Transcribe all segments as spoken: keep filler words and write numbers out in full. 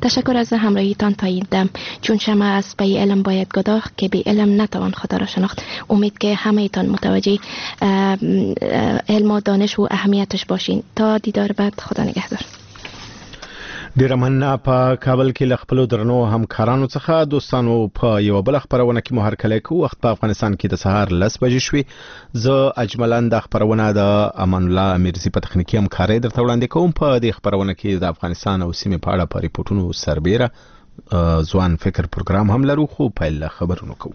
تشکر از همراهیتان تا این دم. چون شمع از پی علم باید گداخت که بی علم نتوان خدا را شناخت. امید که همه ایتان متوجه علم و دانش و اهمیتش باشین. تا دیدار بعد، خدا نگهدار. ډیره مننه. په کابل کې له خپلو درنو همکارانو څخه دوستانو په یوه بله خپرونه کې مو هرکلی کوو. وخت په افغانستان کې د سهار لس بجې شوې. زه اجملا د خپرونه د امان الله امیرزي په تخنیکي همکارۍ درته وړاندې کوم. په دې خپرونه کې د افغانستان او سیمې په اړه په ریپورټونو سربیره ځوان فکر پروګرام هم لرو، خو پیل له خبرونو کوو.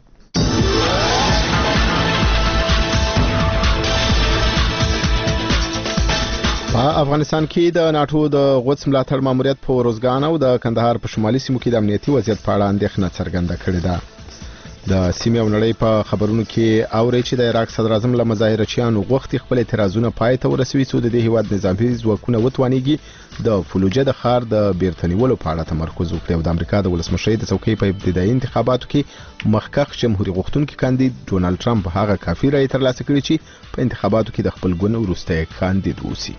په افغانستان کې د ناتو د غوڅ ملاتړ ماموریت په روزګان او د کندهار په شمالي سیمو کې د امنیتي وضعیت په اړه اندېښنه څرګنده کړې ده. د سیمې او نړۍ په خبرونو کې اوري چې د عراق صدر اعظم له مظاهرچیانو غوښتي خپل اعتراضونه پای ته ورسوي څو د دې هیواد نظامي ځواکونه وتوانیږي د فلوجه د ښار د بیرته نیولو په اړه تمرکز وکړي. او د امریکا د ولسمشرۍ د څوکۍ په ابتدایي انتخاباتو کې مخکښ جمهوریت غوښتونکي کاندید ډونالد ټرمپ هغه کافي رایې ترلاسه کړې چې په انتخاباتو کې د خپل ګوند وروستی کاندید اوسي.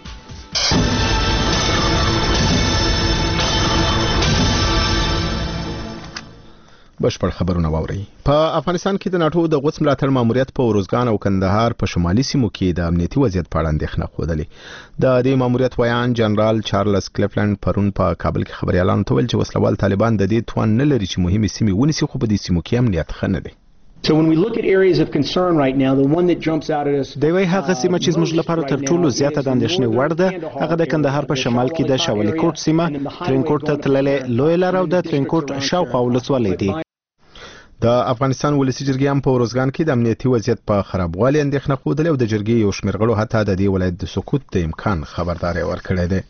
بشپړ خبرونه واورئ. په افغانستان کې د ناتو د غوڅ ملاتړ ماموریت په روزګان او کندهار په شمالي سیمو کې د امنیتي وضعیت په اړه اندېښنه ښودلې. د دې ماموریت ویان جنرال چارلز کلیفلند پرون په کابل کې خبريالانو ته ویل چې وسلوال طالبان د دې توان نه لري چې مهمه سیمې ونیسي، خو په دې سیمو کې امنیت ښه نه دی. So when we look at areas of concern right now, the one that jumps out at us دی وی هغه سیمه چې زموږ لپاره تر ټولو زیاته د اندېښنې وړ ده هغه د کندهار په شمال کې د شاولی کوټ سیمه، ترینکوټ ته تللې لوی لار او د ترینکوټ شاوخوا ولسوالۍ دي. د افغانستان ولسی جرګې هم په روزګان کې د امنیتي وضعیت په خرابوالي اندېښنه ښودلې او د جرګې یو شمېر غړو حتی د دې ولایت د سقوط د امکان خبرداري ورکړې ده.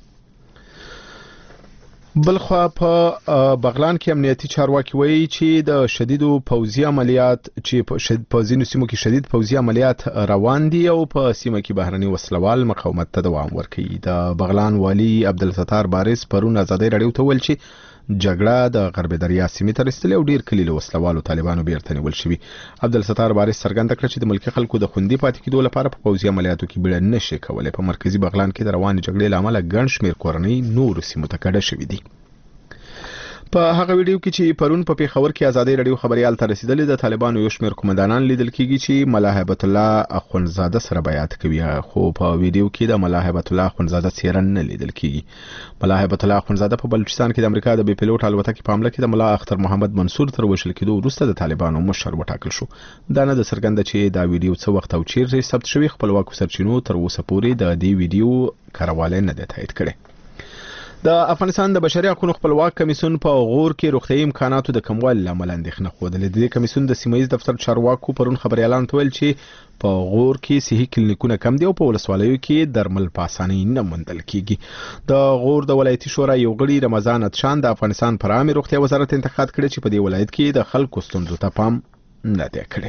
بلخوا په بغلان کې امنیتي چارواکي وایي چې د شدیدو پوځي عملیات چې په شدید پوځي سیمو کې شدید پوځي عملیات روان دي او په سیمه کې بهرني وسلوال مقاومت ته دوام ورکوي. د بغلان والی عبدالستار بارس پرون ازادي رادیو ته ویل چې جګړه د غرب دریا سیمې ته رسیدلې او ډیر کلیل وسلوالو طالبانو بیرته نیول شوي. عبدالستار بارس څرګنده کړ چې د ملکي خلکو د خوندي پاتې کېدو لپاره په پوځي عملیاتو کې بیړه نشي کولای. په مرکزی بغلان کې د روانې جګړې له امله ګڼ شمېر کورنۍ نور سیمو ته کډه شوي دي. په هغه ویډیو کې چې پرون په پیښور کې ازادي رادیو خبريال ته رسیدلې د طالبانو یو شمېر قومندانان لیدل کېږي چې ملا هیبت الله اخونزاده سره بیعت کوي، خو په ویډیو کې د ملا هیبت الله اخونزاده څیره نه لیدل کېږي. ملا هیبت الله اخونزاده په بلوچستان کې د امریکا د بي پیلوټ الوتکې په حمله کې د ملا اختر محمد منصور تر وژل کېدو وروسته د طالبانو مشر وټاکل شو. دا نه د څرګنده چې دا ویډیو څه وخت او چیرته ثبت شوی. خپلواکو سرچینو تر اوسه پورې د دې ویډیو کارواله نه ده تایید کړې. د افغانستان د بشري حقوقو خپلواک کمیسیون په غور کې روغتیايي امکاناتو د کموالي لامل اندېښنه خوده. د کمیسیون د سیمایي دفتر چارواکو پرون خبريالانو ته ویل چې په غور کې صحي کلینیکونه کم دي او په ولسوالیو کې درمل په اسانۍ نه موندل کیږي. د غور د ولایتي شورا یو غړي رمضان اتشان د افغانستان پر عامه روغتیا وزارت انتقاد کړی چې په دې ولایت کې د خلکو ستونزو ته پام نه دی کړی.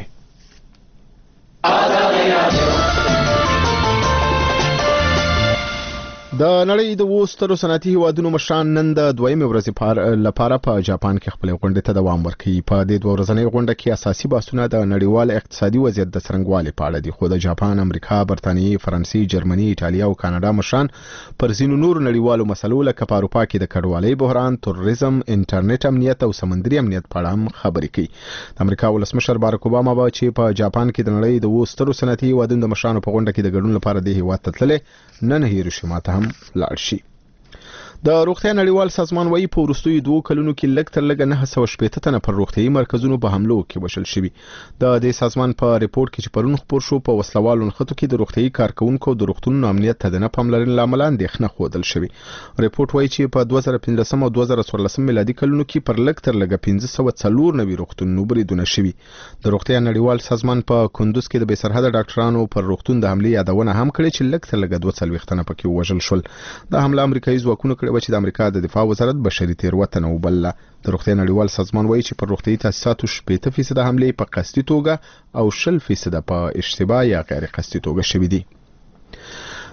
د نړۍ د وسترو صنعتي هیوادونو مشران نن د دویمې ورځې لپاره په جاپان کې خپل غونډې ته دوام ورکوي. په دې دوه ورځنۍ غونډه کې اساسي بحثونه د نړیوال اقتصادي وضعیت د څرنګوالي په اړه دي، خو د جاپان، امریکا، برتانیې، فرانسې، جرمني، ایټالیا او کاناډا مشران پر ځینو نورو نړیوالو مسلو لکه په اروپا کې د کډوالۍ بحران، تروریزم، انټرنیټ امنیت او سمندري امنیت په اړه هم خبرې کوي. د امریکا ولسمشر باراک اوباما به چې په جاپان کې د نړۍ د وسترو صنعتي هیوادونو د مشرانو په غونډه کې د ګډون لپاره د هیواد ته تللی، نن هیروشیما ته هم لاړ شي. د روغتیا نړیوال سازمان وايي په وروستیو دوه کلونو کې لږ تر لږه نه سوه شپېته تنه پر روغتیايي مرکزونو په حملو کې وژل شوي. د دې سازمان په ریپورت کې چې پرون خپور شو په وسلوالو نښتو کې د روغتیايي کارکونکو د روغتونونو امنیت ته د نه پاملرنې له امله اندېښنه ښودل شوې. ریپورت وايي چې په دوه زره پنځلسم او دوه زره څوارلسم میلادي کلونو کې پر لږ تر لږه پنځه سوه څلور نوي روغتونونو بریدونه شوي. د روغتیا نړیوال سازمان په کندوز کې د بې سرحده ډاکټرانو پر روغتون د حملې یادونه هم کړې چې لږ تر لږه دوه څلوېښت تنه پکې وژل شول. دا حمله امریکایي ځواکونو کړې و چې د امریکا د دفاع وزارت بشري تیروتنه وبلله. د روغتیا نړیوال سازمان وایي چې پر روغتیايي تاسیساتو شپېته فیصده حملې په قصدي توګه او شل فیصده په اشتباه یا غیر قصدي توګه شوې دي.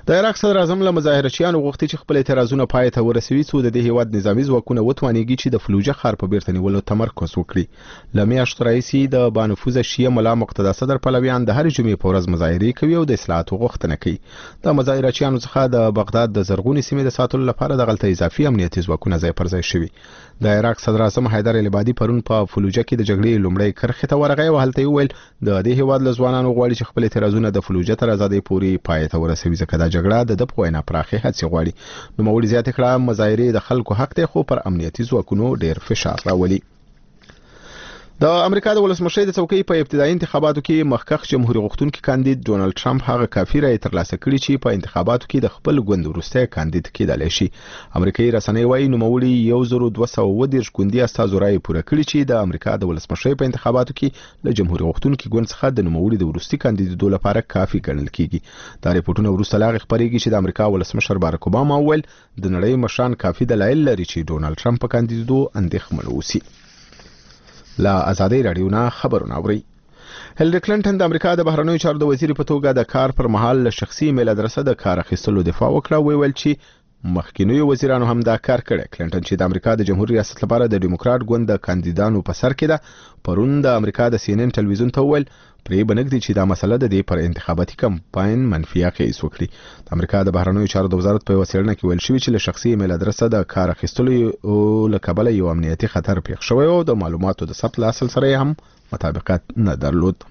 د عراق صدر اعظم له مظاهرچیانو غوښتي چې خپل اعتراضونه پای ته ورسوي څو د دې هیواد نظامی ځواکونه وتوانیږي چې د فلوجه ښار په بیرته نیولو تمرکز وکړي. له میاشتو راهیسې د بانفوذه شیعه ملا مقتدا صدر پلویان د هرې جمعې په ورځ مظاهرې کوي او د اصلاحاتو غوښتنه کوي. د مظاهرچیانو څخه د بغداد د زرغونې سیمې د ساتلو لپاره د غلطه اضافي امنیتي ځواکونه ځای پر ځای شوي. د عراق صدر اعظم حیدر العبادي پرون په فلوجه کې د جګړې لومړی کرښې ته ورغی او هلته ویل د دې هیواد له ځوانانو غواړي چې خپل اعتراضونه د فلوجه تر ازادۍ پورې پای ته ورسوي ځکه دا جګړه د د پوینا پراخي هڅې غواړي. نوموړي زیاته کړه مظاهرې د خلکو حق دی خو پر امنیتي ځواکونو ډیر فشار راولي. د امریکا د ولسمشر د څوکۍ په ابتدایي انتخاباتو کې مخکښ جمهوریت غوښتونکي کاندید ډونالد ټرمپ هغه کافي رای ترلاسه کړی چې په انتخاباتو کې د خپل ګوند وروستی کاندید کېدلی شي. امریکایي رسنۍ وايي نوموړي یو زر دوه سوه اووه دېرش ګوندي استازو رای پوره کړی چې د امریکا د ولسمشر په انتخاباتو کې له جمهوریت غوښتونکي ګوند څخه د نوموړي د وروستي کاندیدو لپاره کافي ګڼل کیږي. دا ریپورتونه وروسته لا خبرېږي چې د امریکا ولسمشر بارک اوباما وویل د نړۍ مشران کافي دلایل لري چې ډونالد ټرمپ په کاندیدو اندېښمن اوسي. لا ازادي رادیو نه خبرونه اوري. هیلری کلینټن د امریکا د بهرنیو چارو د وزیر په توګه د کار پر مهال له شخصي ایمیل ادرسه د کار اخیستلو دفاع وکړه. ویل چې مخکینیو وزیرانو هم دا کار کړی. کلینټن چې د امریکا د جمهوریت ریاست لپاره د ډیموکرات ګوند د کاندیدانو په سر کې ده پرون د امریکا د سی ان ان ټلویزیون ته ویل پرې بنګدي چې دا مسله د دې پر انتخاباتي کمپاین منفي اغېز وکړي. د امریکا د بهرنیو چارو د وزارت په وسیله کې ویل شوی چې له شخصي ایمیل ادرسه د کار اخیستلو له کبله یو امنیتي خطر پیښ شوی او د معلوماتو د ثبت له اصل سره هم مطابقت نه درلود.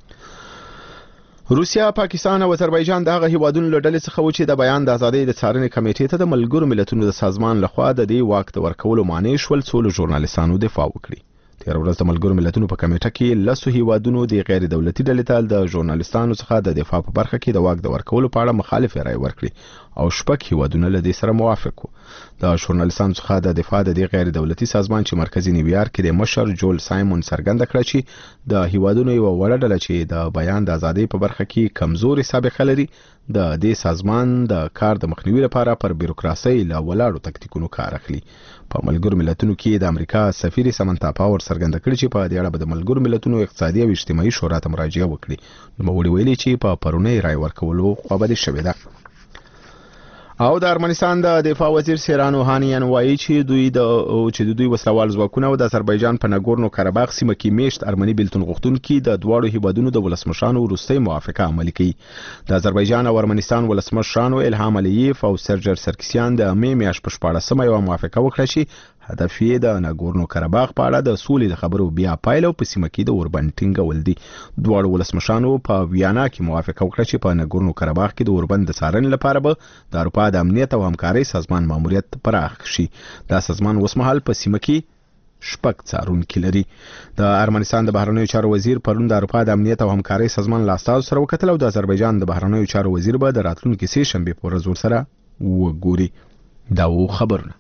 روسیا، پاکستان او آذربایجان د هغه هیوادونو له ډلې څخه و چې د بیان د ازادۍ د څارنې کمیټې ته د ملګرو ملتونو د سازمان لخوا د دې واک د ورکولو معنی شول څو له ژورنالیستانو دفاع وکړي. تیر ورځ د ملګرو ملتونو په کمیټه کې لسو هیوادونو د غیر دولتي ډلې ته د ژورنالیستانو څخه د دفاع په برخه کې د واک د ورکولو په اړه مخالف رائے ورکړي او شپږ هیوادونه له دې سره موافق وو. د ژورنالیستانو څخه د دفاع د دې غیر دولتي سازمان چې مرکزی نیویارک کې د مشر جول سایمون څرګنده کړه چې د هیوادونو یو وړه ډله چې د بیان د ازادۍ په برخه کې کمزوري سابقه لري د دې سازمان د کار د مخنیوي لپاره پر بیروکراسي له ولاړو تکتیکونو کار اخلي. په ملګرو ملتونو کې د امریکا سفیر سمنتا پاور څرګنده کړي چې په دې اړه به د ملګرو ملتونو اقتصادي او اجتماعي شورا ته مراجعه وکړي. نوموړي ویلي چې په پرونی رای ورکولو خوابدي شوې ده. او د ارمنستان د دفاع وزیر سیران اوهانیان وایي چې دوی د چې د دوی وسلوال ځواکونه او د آذربایجان په ناګورنو کاراباغ سیمه کې میشت ارمني بیلتون غوښتونکي د دواړو هیوادونو د ولسمشرانو وروستۍ موافقه عملي کړي. د آذربایجان او ارمنستان ولسمشرانو الهام علییف او سرجر سرکسیان د مې میاشتې په شپاړسمه یوه موافقه وکړه چې هدف یې د ناګورنو کاراباغ په اړه د سولې د خبرو بیا پایله او په سیمه کې د اوربند ټینګول دي. دواړو ولسمشرانو په ویانا کې موافقه وکړه چې په ناګورنو کاراباغ کې د اوربند د څارنې لپاره به د اروپا د امنیت او همکارۍ سازمان ماموریت پراخ شي. دا سازمان اوسمهال په سیمه کې شپږ څارونکي لري. د ارمنستان د بهرنیو چارو وزیر پرون د اروپا د امنیت او همکارۍ سازمان له استازو سره وکتل او د آذربایجان د بهرنیو چارو وزیر به د راتلونکي سې شنبې په ورځ ورسره وګوري. دا و خبرونه.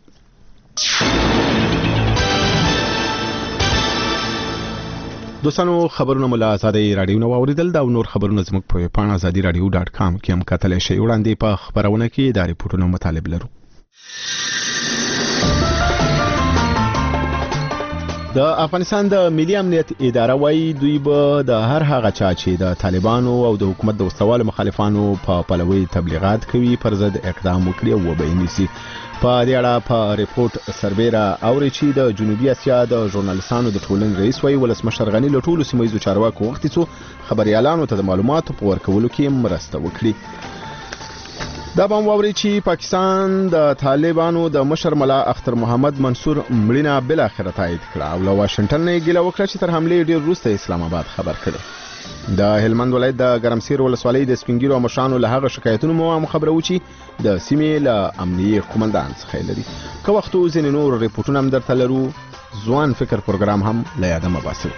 دوستانو خبرونه مله ازادي رادیو نو اوریدل دا نور خبرونه زموږ په پاڼه ازادي رادیو ډاټ کام کې هم کتلی شئ. وړاندې په خبرونه کې دا ریپورتونه مطالب لرو. د افغانستان د ملي امنیت اداره وايي دوی به د هر هغه چا چې د طالبانو او د حکومت د وسوالو مخالفانو په پلوي تبلیغات کوي پر ضد اقدام وکړي او وبینسي. په دې اړه په ریپورت سربیره اوري چې د جنوبي اسیا د ژورنالیستانو د ټولنې رئیس وايي ولسمشر غني له ټولو سیمه ییزو چارواکو وغوښتي څو خبريالانو ته د معلوماتو په ورکولو کې مرسته وکړي. دا به هم واوري چې پاکستان د طالبانو د مشر ملا اختر محمد منصور مړینه بل اخر تایید کړه او له واشنگټن نه ګیله وکړه چې تر حملې ډیر وروسته اسلام آباد خبر کړي. د هلمند ولایت د ګرمسیر ولسوالۍ د سپینګیرو او مشرانو له هغه شکایتونو مو خبره و چې د سیمې له امنیتي قومندان څخه لري. که وختو ځینې نور ریپورتونه هم درته لرو. ځوان فکر پروګرام هم له یاده مه باسئ.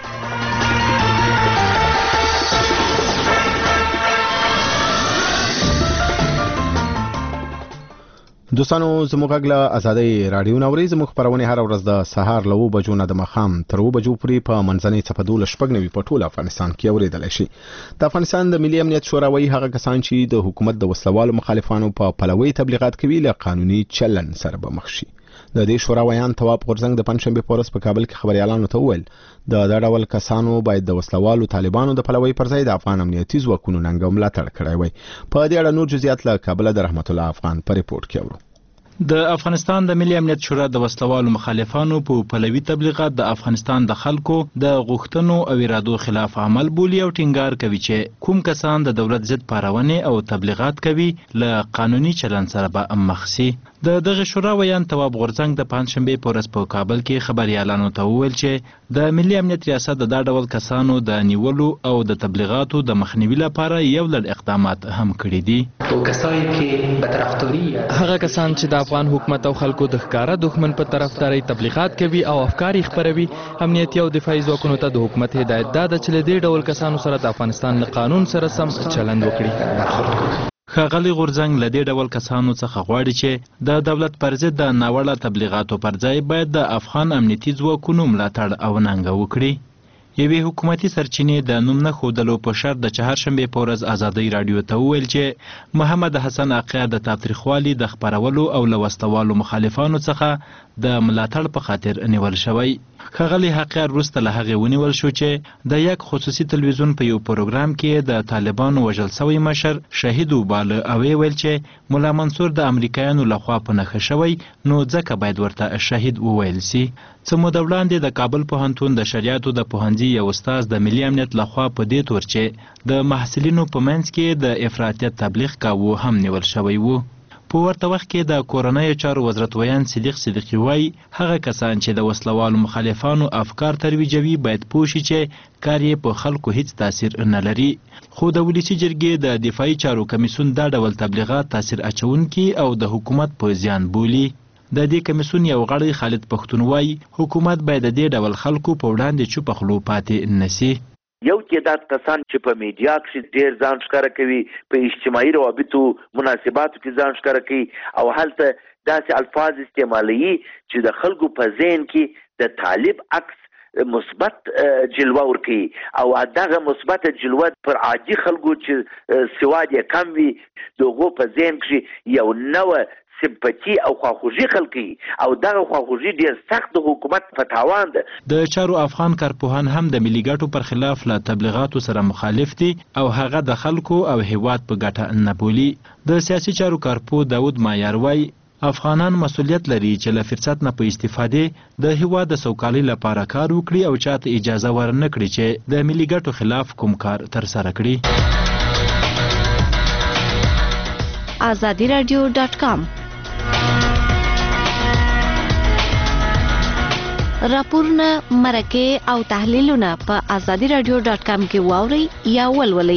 دوستانو زموږ غږ له ازادي رادیو نوري زموږ خبرونه هر ورځ د سهار له اوه بجو نه د ماښام تر اوه بجو پورې په منځنۍ څپه دولس شپږ نوي په ټول افغانستان کې اورېدلی شي. د افغانستان د ملي امنیت شورا وايي هغه کسان چې د حکومت د وسلوالو مخالفانو په پلوي تبلیغات کوي له قانوني چلن سره به مخ شي. د دې شورا ویان تواب غورځنګ د پنځشنبه په ورځ په کابل کې خبريالانو ته وویل د دا ډول کسانو باید د وسلوالو طالبانو د پلوي پر ځای د افغان امنیتي ځواکونو ننګ ملاتړ کړی وي. په دې اړه نور جزئیات له کابل د رحمت الله افغان په ریپورت کې اورو. د افغانستان د ملي امنیت شورا د وسلوالو مخالفانو په پلوي تبلیغات د افغانستان د خلکو د غوښتنو او ارادو خلاف عمل بولي او ټینګار کوي چې کوم کسان د دولت ضد پارونې او تبلیغات کوي له قانوني چلند سره به مخ شي. د دغه شورا ویان تواب غورځنګ د پنځشنبه په ورځ په کابل کې خبريالانو ته وویل چې د ملي امنیت ریاست د دا ډول کسانو د نیولو او د تبلیغاتو د مخنیوي لپاره یو لړ اقدامات هم کړي دي. هغه کسان چې د افغان حکومت او خلکو د ښکارا دښمن په طرفداري تبلیغات کوي او افکار خپروي، امنیتي او دفاعي ځواکونو ته د حکومت هدایت ده چې له دې ډول کسانو سره د افغانستان له قانون سره سم چلند وکړي. ښاغلي غورځنګ له دې ډول کسانو څخه غواړي چې د دولت پر ضد د ناوړه تبلیغاتو پر ځای باید د افغان امنیتي ځواکونو ملاتړ او ننګه وکړي. یوې حکومتي سرچینې د نوم نه ښودلو په شرط د چهارشنبې په ورځ ازادۍ راډیو ته وویل چې محمد حسن عقیه د تاوتریخوالي د خپرولو او له وسلوالو مخالفانو څخه د ملاتړ په خاطر نیول شوی. ښاغلي حقیه وروسته له هغې ونیول شو چې د یک خصوصي تلویزیون په یو پروګرام کې د طالبانو وژل سوی مشر شهید وباله او ویل چې ملا منصور د امریکایانو لخوا په نښه شوی نو ځکه باید ورته شهید وویل سي. څه موده وړاندې د کابل پوهنتون د شریعتو د پوهنځي یو استاد د ملي امنیت لخوا په دې تور چې د محصلینو په منځ کې د افراطیت تبلیغ کاوه هم نیول شوی وو. په ورته وخت کې د کورنیو چارو وزارت ویان صدیق صدیقي وایي هغه کسان چې د وسلوالو مخالفانو افکار ترویجوي باید پوه شي چې کار یې په خلکو هیڅ تاثیر نه لري. خو د ولسي جرګې د دفاعي چارو کمیسیون دا ډول تبلیغات تاثیر اچونکي او د حکومت په زیان بولي. د دې کمیسیون یو غړی خالد پښتون وایي حکومت باید د دې ډول خلکو په وړاندې چوپ خلو پاتې نشي. یو تعداد کسان چې په میډیا کې ډېر ځان ښکاره کوي، په اجتماعي روابطو مناسباتو کې ځان ښکاره کوي او هلته داسې الفاظ استعمالوي چې د خلکو په ذهن کې د طالب عکس مثبت جلوه ورکوي او دغه مثبت جلوه پر عادي خلکو چې سواد یې کم وي دغو په ذهن کې یو نوه سمپاتی او خواخوږي خلقي او دغه خواخوږي ډیر سخت د حکومت په تاوان ده. د چارو افغان کارپوهان هم د ملي ګټو پر خلاف له تبلیغاتو سره مخالف دي او هغه د خلکو او هیواد په ګټه نه بولي. د سیاسي چارو کارپو داود مایار وایي افغانان مسؤلیت لري چې له فرصت نه په استفادې د هیواد د سوکالۍ لپاره کار وکړي او چاته اجازه ورنه کړي چې د ملي ګټو خلاف کوم کار ترسره کړي. آزادی رادیو ډاټ کام راپورونه، مرکې او تحلیلونه په آزادی رادیو ډاټ کام کې واورئ یا ولولئ.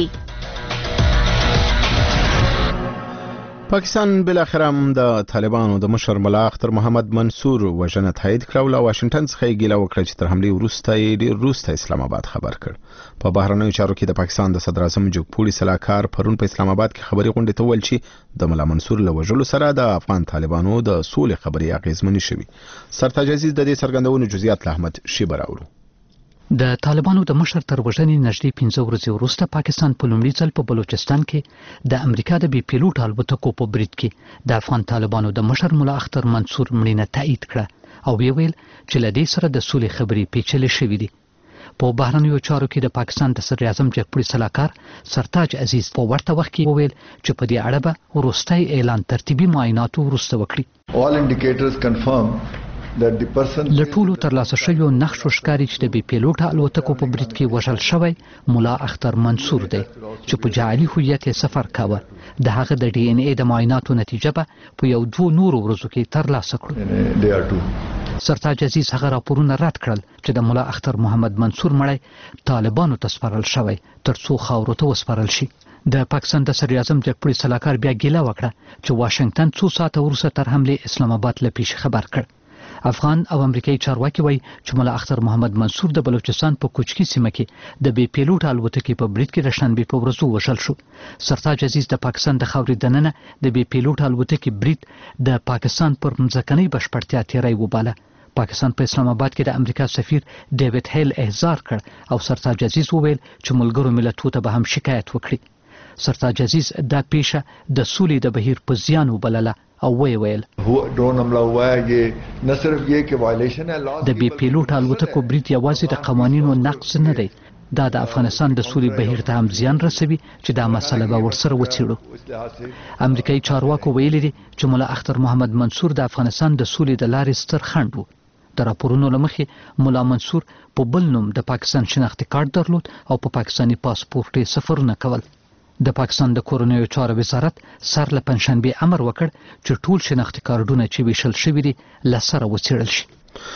پاکستان بالاخره هم د طالبانو د مشر ملا اختر محمد منصور وژنه تایید کړه او له واشنگټن څخه یې ګیله وکړه چې تر حملې وروسته یې وروسته اسلام آباد خبر کړ. په بهرنیو چارو کې د پاکستان د صدر اعظم جوګپوړي سلاکار پرون په اسلام آباد کې خبري غونډې ته ویل چې د ملا منصور له وژلو سره د افغان طالبانو د سولې خبري اغیزمنې شوي. سرتاج عزیز د دې څرګندونو جزئیات له احمد شیبر اورو. د طالبانو د مشر تر وژنې نږدې پنځه ورځې وروسته پاکستان په لومړي ځل په بلوچستان کې د امریکا د بي پیلوټ الوتکو په برید کې د افغان طالبانو د مشر ملا اختر منصور مړینه تایید کړه او ویل چې له دې سره د سولې خبرې پیچلې شوې دي. په بهرنیو چارو کې د پاکستان د صدر اعظم جګپوړي سلاکار سرتاج عزیز په ورته وخت کې وویل چې په دې اړه به وروستی اعلان ترتیبي معایناتو وروسته وکړي. All indicators confirm له ټولو ترلاسه شویو نقشو ښکاري چې د بي پیلوټه الوتکو په برید کې وژل شوی ملا اختر منصور دی چې په جعلي هویت یې سفر کاوه. د هغه د ډي ان اے د معایناتو نتیجه به په یو دوه نورو ورځو کې ترلاسه کړو. سرتاج عزیز هغه راپورونه رد کړل چې د ملا اختر محمد منصور مړی طالبانو ته سپارل شوی ترڅو خاورو ته وسپارل شي. د پاکستان د صدر اعظم جګپوړي سلاکار بیا ګیله وکړه چې واشنگټن څو ساعته وروسته تر حملې اسلام آباد له پیښې خبر کړ. افغان او امریکایي چارواکي وایي چې ملا اختر محمد منصور د بلوچستان په کوچکي سیمه کې د بي پیلوټ الوتکې په برید کې د شنبې په ورځ وژل شو. سرتاج عزیز د پاکستان د خاورې دننه د بي پیلوټ الوتکې برید د پاکستان پر مځکنۍ بشپړتیا تیری وباله. پاکستان په اسلام آباد کې د امریکا سفیر ډیوډ هیل احضار کړ او سرتاج عزیز وویل چې ملګرو ملتونو ته به هم شکایت وکړي. سرتاج عزیز دا پیښه د سولې د بهیر په زیان وبلله او وی ویل drone हमला हुआ है ये न सिर्फ ये कि वायलेशन है law د بي پیلوټ الوتکو برید یوازې د قوانینو نقض نه دی، دا د افغانستان د سولې بهیر ته هم زیان رسوي چې دا مسله به ورسره وڅېړو. امریکایي چارواکو ویلي دي چې ملا اختر محمد منصور د افغانستان د سولې د لارې ستر خنډ و. د راپورونو له مخې ملا منصور په بل نوم د پاکستان شناختي کارت درلود او په پاکستاني پاسپورټ یې سفرونه کول. د پاکستان د کورنیو چارو وزارت سر له پنځشنبې امر وکړ چې ټول شناختي کارتونه چې ویشل شوي دي له سره وڅېړل شي.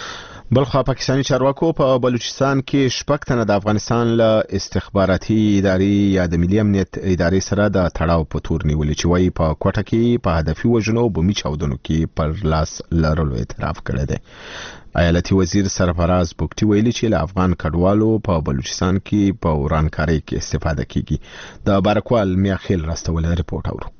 بلخوا پاکستانی چارواکو په بلوچستان کې شپږ تنه د افغانستان له استخباراتي ادارې یا د ملي امنیت ادارې سره د تړاو په تور نیولې چې وایي په کوټه کې په هدفي وژنو او بمي چاودنو کې پر لاس لرلو اعتراف کړی دی. ایالتي وزیر سرفراز بوکټي ویلي چې له افغان کډوالو په بلوچستان کې په ورانکارۍ کې استفاده کیږي. د بارکوال میاخیل راستول ریپورت اورو.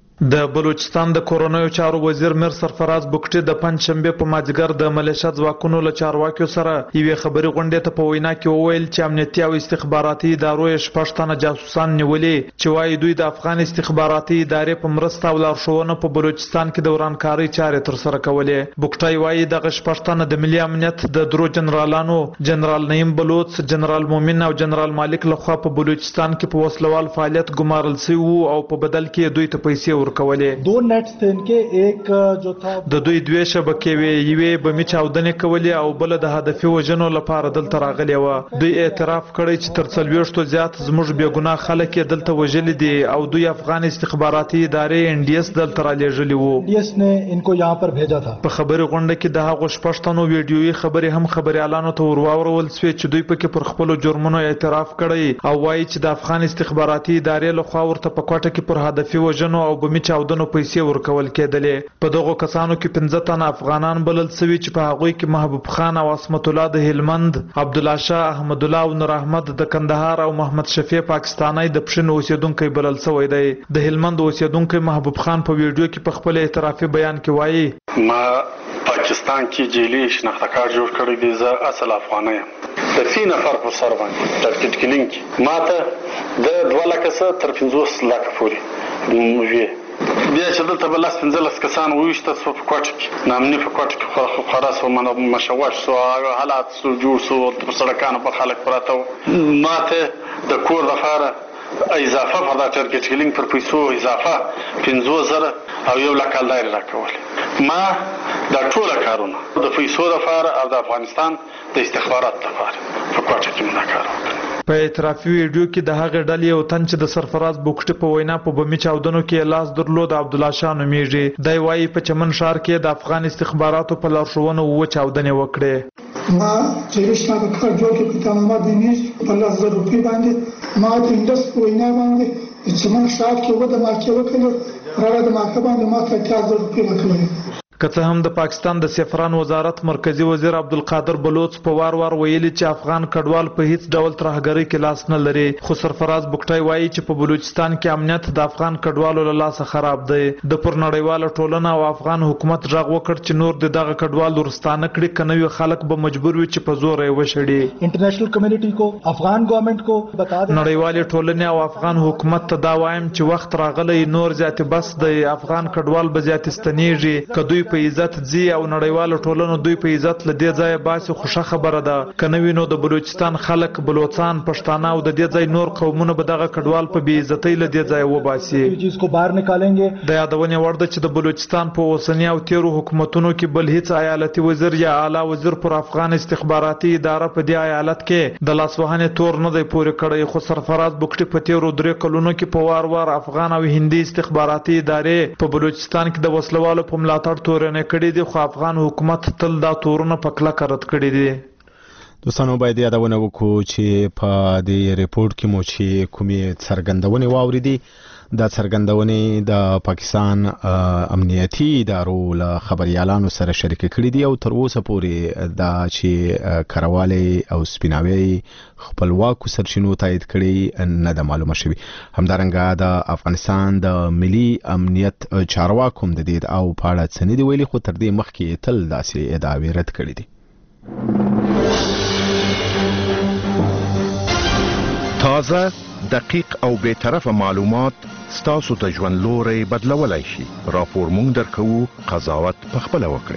د بلوچستان د کورونیو چارو وزیر میر سرفراز بوکټي د پنځشنبه په مازیګر د ملیشیا ځواکونو له چارواکیو سره یوې خبري غونډې ته په وینا کې وویل چې امنیتي او استخباراتي ادارو یې شپږ تنه جاسوسان نیولې چې وایي دوی د افغان استخباراتي ادارې په مرسته او لارښوونه په بلوچستان کې د ورانکارۍ چارې ترسره کولې. بوکټي وایي دغه شپږ تنه د ملي امنیت د درو جنرالانو جنرال نعیم بلوچ، جنرال مومن او جنرال مالک لخوا په بلوچستان کې په وسلوال فعالیت ګمارل شوي او په بدل کې دوی ته پیسې ورکولې. دو نیټس ته انکه ایک جو تھا د دوی دوه شبکې وی یوې بمي چاودنې کولې او بل د هدفي وژنو لپاره دلته راغلي و. دوی اعتراف کړی چې تر څلوېښتو زیات زموږ بې ګناه خلک یې دلته وژلي دي او دوی افغان استخباراتي ادارې ان ډي اس دلته را لېږلي وو. ډي اس نے انکو یہاں پر بھیجا تھا. په خبري غونډه کې د هغو شپږ تنو ویډیويي خبرې هم خبريالانو ته ورواورول سوې چې دوی پکې پر خپل جرمونو اعتراف کړی او وایي چې د افغان استخباراتي ادارې لخوا ورته په کوټه کې پر هدفي وژنو او بمي چاودنو پیسې ورکول کېدلې. په دغو کسانو کې پنځه تنه افغانان بلل سوي چې په هغوی کې محبوب خان او عصمت الله د هلمند، عبدالله شاه، احمد الله او نور احمد د کندهار او محمد شفیع پاکستانی د پښین اوسیدونکو بلل سوی دی. د هلمند اوسیدونکو محبوب خان په ویډیو کې په خپل اعترافي بیان کې وایي ما پاکستان کې جیلی شناخته کارت جوړ کړی دی، زه اصل افغانی یم. د سی نفر پر سر باندې ټارګټ کیلینګ ما ته د دوه لکه څخه تر پنځوس لکه پورې وی بیا چې دلته بل لاس پنځلس کسان وویشته سو په کوټه کې نامني په کوټه کې خلاص و مشوش سو حالات سو جوړ سو په سړکانو په خلک پراته ماته د کور لپاره اضافه په دا ټارګټ کیلینګ پر پیسو اضافه پنځوس زره او یو لک دایره راکول. ما دا ټول کارونه د پیسو لپاره او د افغانستان د استخبارات لپاره په کوټه کې نه کار. په اعترافي ویډیو کې د هغه ډلې یو تن چې د سرفراز بوکټي په وینا په بمي چاودنو کې لاس درلود عبدالله شاه نومیږي. دی وایي په چمن ښار کې د افغان استخباراتو په لارښوونه اووه چاودنې وکړې. ما چې رښتیا د کار جوړ کې په تمامه دینیش په لس زره روپۍ باندې ما د انډس په وینا باندې د چمن ښار کې و د مارکې وکړل را د مارکې باندې ما ته اتیا زره روپۍ ورکړلې. که څه هم د پاکستان د سفران وزارت مرکزی وزیر عبدالقادر بلوچ په وار وار ویلي چې افغان کډوال په هیڅ ډول ترهګرۍ کې لاس نه لري، خو سرفراز بوکټي وایي چې په بلوچستان کې امنیت د افغان کډوالو له لاسه خراب دی. د پر نړیواله ټولنه او افغان حکومت غږ وکړ چې نور د دغه کډوال ورستانه کړي، که نوي خلک به مجبور وي چې په زور یې وشړي. انټرنیشنل کمیونټي کو افغان ګورنمنت کو بتا دې نړیوالې ټولنې او افغان حکومت ته دا وایم چې وخت راغلی نور زیات بس دی. افغان کډوال به زیات ستنیږي که دوی په عزت ځي او نړیواله ټولنه دوی په عزت له دې ځایه باسي. خوشه خبره ده که نه وي نو د بلوچستان خلک، بلوچان، پښتانه او د دې ځای نور قومونه به دغه کډوال په بې عزتۍ له دې ځایه وباسي. د یادونې وړ ده چې د بلوچستان په اوسني او تیرو حکومتونو کې بل هیڅ ایالتي وزیر یا اعلی وزیر پر افغان استخباراتي اداره په دې ایالت کې د لاسوهنې تور نه دی پورې کړی. خو سرفراز بوکټي په تیرو درې کلونو کې په وار وار افغان او هندي استخباراتي ادارې په بلوچستان کې د وسلوالو په ملاتړ تورنې کړي دي، خو افغان حکومت تل دا تورونه په کلکه رد کړي دي. دوستانو باید یادونه وکړو چې په دې ریپورت کې مو چې کومې څرګندونې واوریدي دا څرګندونې د پاکستان امنیتي ادارو له خبريالانو سره شریک کړي دي او تر اوسه پورې دا چې کاروالی او سپیناوي خپلواکو سرچینو تایید کړي نه ده معلومه شوي. همدارنګه د افغانستان د ملي امنیت چارواکو هم د دې او په اړه څه نه دي ویلي، خو تر دې مخکې تل داسې ادعاوې رد کړي دي. تازه، دقیق او بی‌طرفه معلومات ستاسو ته ژوند لوري بدلولای شي. راپور مونږ درکوو، قضاوت پخپله وکړئ.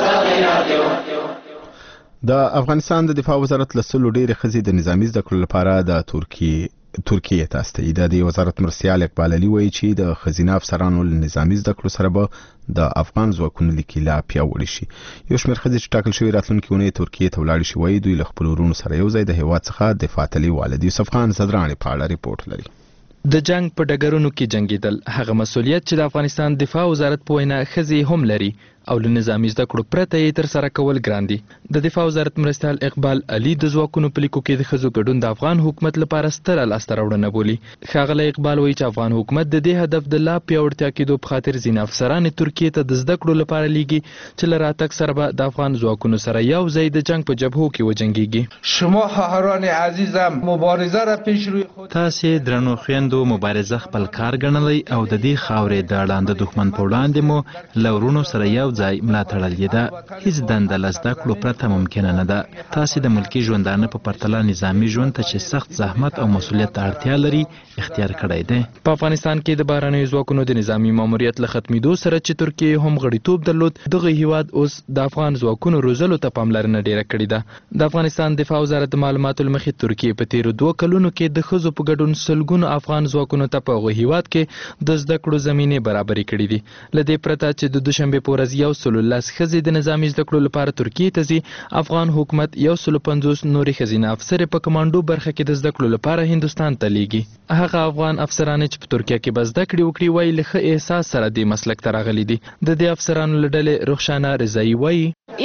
د افغانستان د دفاع وزارت له سلو ډېرې ښځې د نظامي زده کړو لپاره د ترکیې ترکیه ته استوي. د دې وزارت مرستیال اقبال علي وایي چې د ښځینه افسرانو له نظامي زده کړو سره به د افغان ځواکونو لیکي لا پیاوړي شي. یو شمېر ښځې چې ټاکل شوي راتلونکي اونۍ ترکیې ته ولاړې شي وایي دوی له خپلو ورونو سره یو ځای د هېواد څخه دفاع تلي والد یوسف خان زدراني په اړه ریپورټ لري. د جنگ په ډګرونو کې جنگیدل هغه مسؤلیت چې د افغانستان دفاع وزارت په وینا ښځې هم لري او له نظامي زده کړو پرته یې تر سره کول ګران دي. د دفاع وزارت مرستیال اقبال علي د ځواکونو په لیکو کې د ښځو ګډون د افغان حکومت لپاره ستره لاسته راوړنه بولي. ښاغلی اقبال وایي چې افغان حکومت د دې هدف د لا پیاوړتیا کېدو په خاطر ځینې افسران ترکیې ته د زده کړو لپاره لیږي چې له راتګ سره به د افغان ځواکونو سره یو ځای د جنگ په جبهو کې وجنګیږي. شما خواهران عزیزم مبارزه را پیش روی خود تاسې درنو خویندو مبارزه خپل کار ګڼلی او د دې خاورې د ړانده دښمن په وړاندې مو له ورونو سره یو ځای ملا تړل ده. هیڅ دنده له زده کړو پرته ممکنه نه ده. تاسې د ملکي ژوندانه په پرتله نظامي ژوند ته چې سخت زحمت او مسؤلیت ته اړتیا لري اختیار کړی دی. په افغانستان کې د بهرنیو ځواکونو د نظامي ماموریت له ختمېدو سره چې ترکیې هم غړیتوب درلود، دغه هیواد اوس د افغان ځواکونو روزلو ته پاملرنه ډیره کړې ده. د افغانستان دفاع وزارت د معلوماتو له مخې ترکیې په تیرو دوه کلونو کې د ښځو په ګډون سلګونو افغان ځواکونو ته په هغه هیواد کې د زده کړو زمینې برابرې کړې دي. له دې پرته چې د دوشنبې په ورځ یو سل لس ښځې د نظامي زده کړو لپاره ترکیې ته ځي، افغان حکومت یو سل پنځوس نورې ښځینه افسرې په کمانډو برخه کې د زده کړو لپاره هندوستان ته لیږي. هغه افغان افسران چې په ترکیه کې به زده کړې وکړي وایي له ښه احساس سره دې مسلک ته راغلي دي. د دې افسرانو له ډلې رخشانه رضایي وایي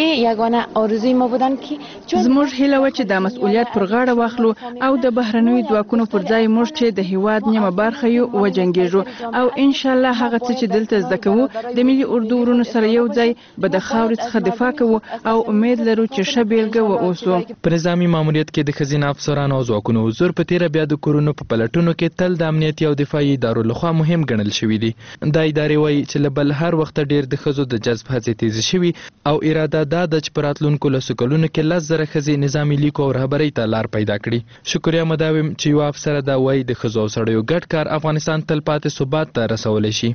زموږ هیله وه چې دا مسؤلیت پر غاړه واخلو او د بهرنیو ځواکونو پر ځای موږ چې د هیواد نیمه برخه یو وجنګېږو او ان شاء الله هغه څه چې دلته زده کوو د ملي اردو ورونو سره یو ځای به د خاورې څخه دفاع کوو او امید لرو چې ښه بیلګه واوسو. په نظامي ماموریت کې د ښځینه افسرانو او ځواکونو حضور په تیره بیا د کورونو په پلټونو کې تل د امنیتي او دفاعي ادارو لخوا مهم ګڼل شوي دي. دا ادارې وایي چې له بل هر وخت ډیر د ښځو د جذب هڅې تیزې شوي او اراده دا ده چې په راتلونکو لسو کلونو کې لس زره ښځې نظامي لیکو او رهبرۍ ته لار پیدا کړي. شکریا مداوم چې یوه افسره دا وایي د ښځو او سړیو ګډ کار افغانستان تلپاتې ثبات ته رسولی شي.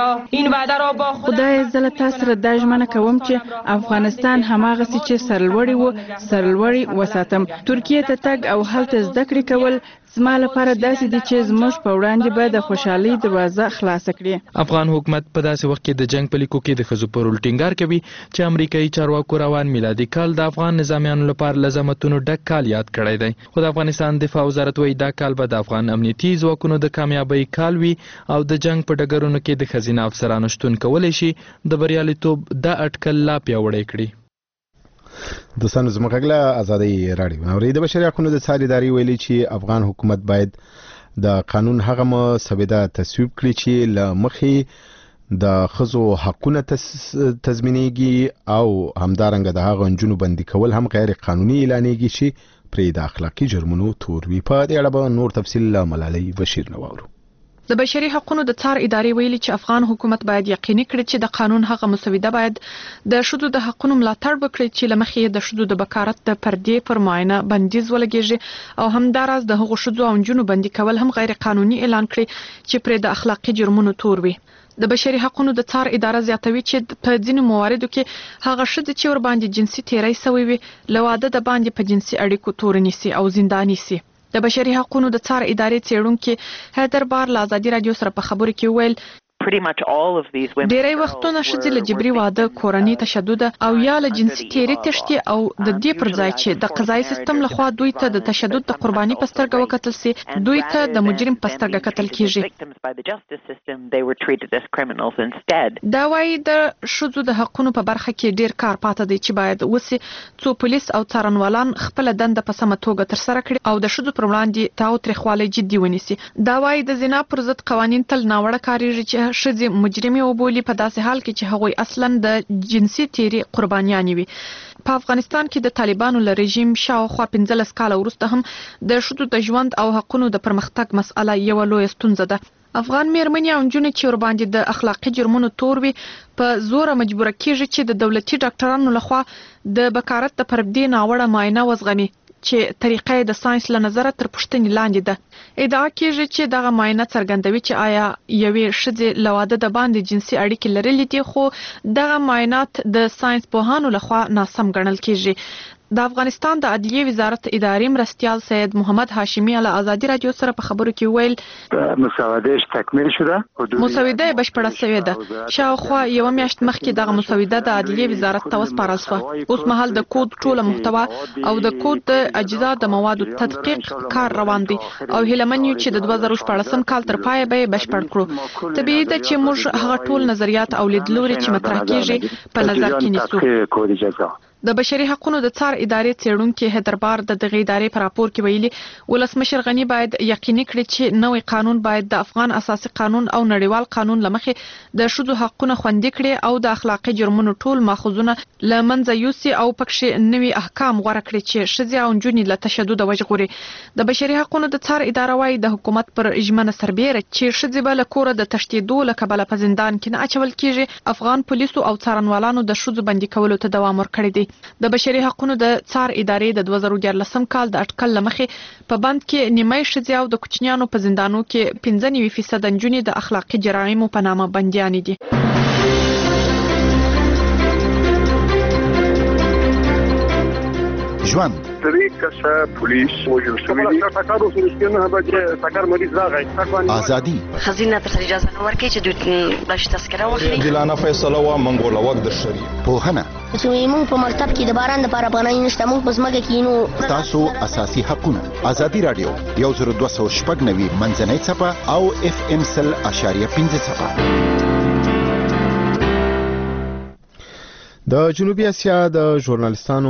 خدای زه له تا سره دا ژمنه کوم چې افغانستان هماغسې چې سرلوړی و سرلوړی وساتم. ترکیې ته تګ او هلته زده کړې کول زما لپاره داسې دي چې زموږ په وړاندې به د خوشحالۍ دروازه خلاصه کړي. افغان حکومت په داسې وخت کې د جنگ په لیکو کې د ښځو پر رول ټینګار کوي چې امریکایي چارواکو روان میلادي کال د افغان نظامیانو لپاره له زحمتونو ډک کال یاد کړی دی. خو د افغانستان دفاع وزارت وایي دا کال به د افغان امنیتي ځواکونو د کامیابۍ کال وي او د جنگ په ډګرونو کې د ښځینه افسرانو شتون کولی شي د بریالیتوب دا اټکل لا پیاوړی کړي. دوستانو زموږ غږ له ازادۍ راډیو نورې د بشري حقوقو د څار ادارې ویلي چې افغان حکومت باید د قانون هغه مسوده تصویب کړي چې له مخې د ښځو حقونه تضمینېږي او همدارنګه د هغه نجونو بندي کول هم غیر قانوني اعلانېږي چې پرې د اخلاقي جرمونو تور وي. په دې اړه به نور تفصیل له ملالۍ بشیر نه واورو. د بشري حقوقو د څار ادارې ویلي چې افغان حکومت باید یقیني کړي چې د قانون هغه مسوده باید د ښځو د حقوقو ملاتړ وکړي چې له مخې د ښځو د بکارت د پردې پر معاینه بندیز ولګیږي او همداراز د هغو ښځو او نجونو بندي کول هم غیر قانوني اعلان کړي چې پرې د اخلاقي جرمونو تور وي. د بشري حقوقو د څار اداره زیاتوي چې په ځینو مواردو کې هغه ښځې چې ور باندې جنسي تیری سوی وي له واده د باندې په جنسي اړیکو تور نیسي او زنداني سي. د بشري حقوقو د څار ادارې څېړونکي حیدر بار له ازادي راډیو سره په خبرو کې وویل ډیری وختونه ښځې له جبري واده، کورني تشدد او یا له جنسي تیري تښتي او د دې پر ځای چې د قضایي سیستم لخوا دوی ته د تشدد د قرباني په سترګه وکتل سي، دوی ته د مجرم په سترګه کتل کیږي. دا وایي د ښځو د حقوقو په برخه کې ډیر کار پاته دی چې باید وسي څو پولیس او څارنوالان خپل دنده په سمه توګه ترسره کړي او د ښځو پر وړاندې تاوتریخوالی جدي ونیسي. دا وایي د زنا پر ضد قوانین تل ناوړه کاریږي چې ښځې مجرمې وبولي په داسې حال کې چې هغوی اصلا د جنسي تیري قربانیانې وي. په افغانستان کې د طالبانو له رژیم شاوخوا پنځلس کاله وروسته هم د ښځو د ژوند او حقونو د پرمختګ مسأله یوه لویه ستونزه ده. افغان میرمنې او نجونې چې ور باندې د اخلاقي جرمونو تور وي په زوره مجبوره کیږي چې د دولتي ډاکټرانو لخوا د بکارت د پردې ناوړه معاینه وزغمي. چې طریقې د ساينس له نظره تر پوښتنې لاندې ده. ادعا کیږي چې دغه معاینه څرګندوي چې آیا یوې ښځې له واده د باندې جنسي اړیکې لرلې دي، خو دغه معاینات د ساينس پوهانو لخوا ناسم ګڼل کیږي. د افغانستان د عدلیې وزارت اداري مرستیال سید محمد هاشمي له ازادي رادیو سره په خبرو کې ویل مسودهش تکمیل شده، مسوده بشپړه شوې ده. شاوخوا یو میاشت مخکې دغه مسوده د عدلیې وزارت ته وسپارل شوه. اوس مهال د کود ټوله محتوا او د کود د اجزا د موادو تدقیق کار روان دی او هیله من یو چې د دوه زره شپاړسم کال تر پایه به بشپړ کړو. طبیعي ده چې موږ هغه ټول نظریات او لیدلوري چې مطرح کیږي په نظر کې نیسو. د بشري حقوقو د څار ادارې څېړونکي هدربار د دغه ادارې په راپور کې ویلي ولسمشر غنی باید یقیني کړي چې نوې قانون باید د افغان اساسي قانون او نړیوال قانون لمخې د شذو حقوقونه خوندي کړي او د اخلاقي جرمونو ټول ماخذونه لمنځه یوسي او پکې نوي احکام غوړه کړي چې ښځې او نجونې له تشدد وژغوري. د بشري حقوقو د څار اداره وايي د حکومت پر ژمنه سربېره چې ښځې به له کوره د تښتېدو له کبله په زندان کې نه اچول کیږي، افغان پولیسو او څارنوالانو د ښځو بندي کولو ته دوام ورکړی دی. د بشري حقوقو د څار ادارې د دوه زره دیارلسم کال د اټکل لمخې په بند کې نیمه ښځې او د کوچنیانو په زندانو کې پنځه نوي فیصد نجونې د اخلاقي جرایمو په نامه بندیانې دي. ژوند درې کسه پولیس وژل شوي دي. ټکر وشو چې نه به ټکر مریض راغی. ازادي خزینه ته اجازه نه ورکړي چې دوی بلش تذکره واخلي. عادلانه فیصله وا منګول وخت د شری پوهنه چې موږ په مکتب کې د باران لپاره پناه نشته، موږ په ځمکه کې نو تاسو اساسي حقوقونه. ازادي رادیو یو زر دوه سوه شپږ نوي منځنۍ څپه او اف ام سل اشاریه پنځه څپه. د جنوبي اسیا د ژورنالستانو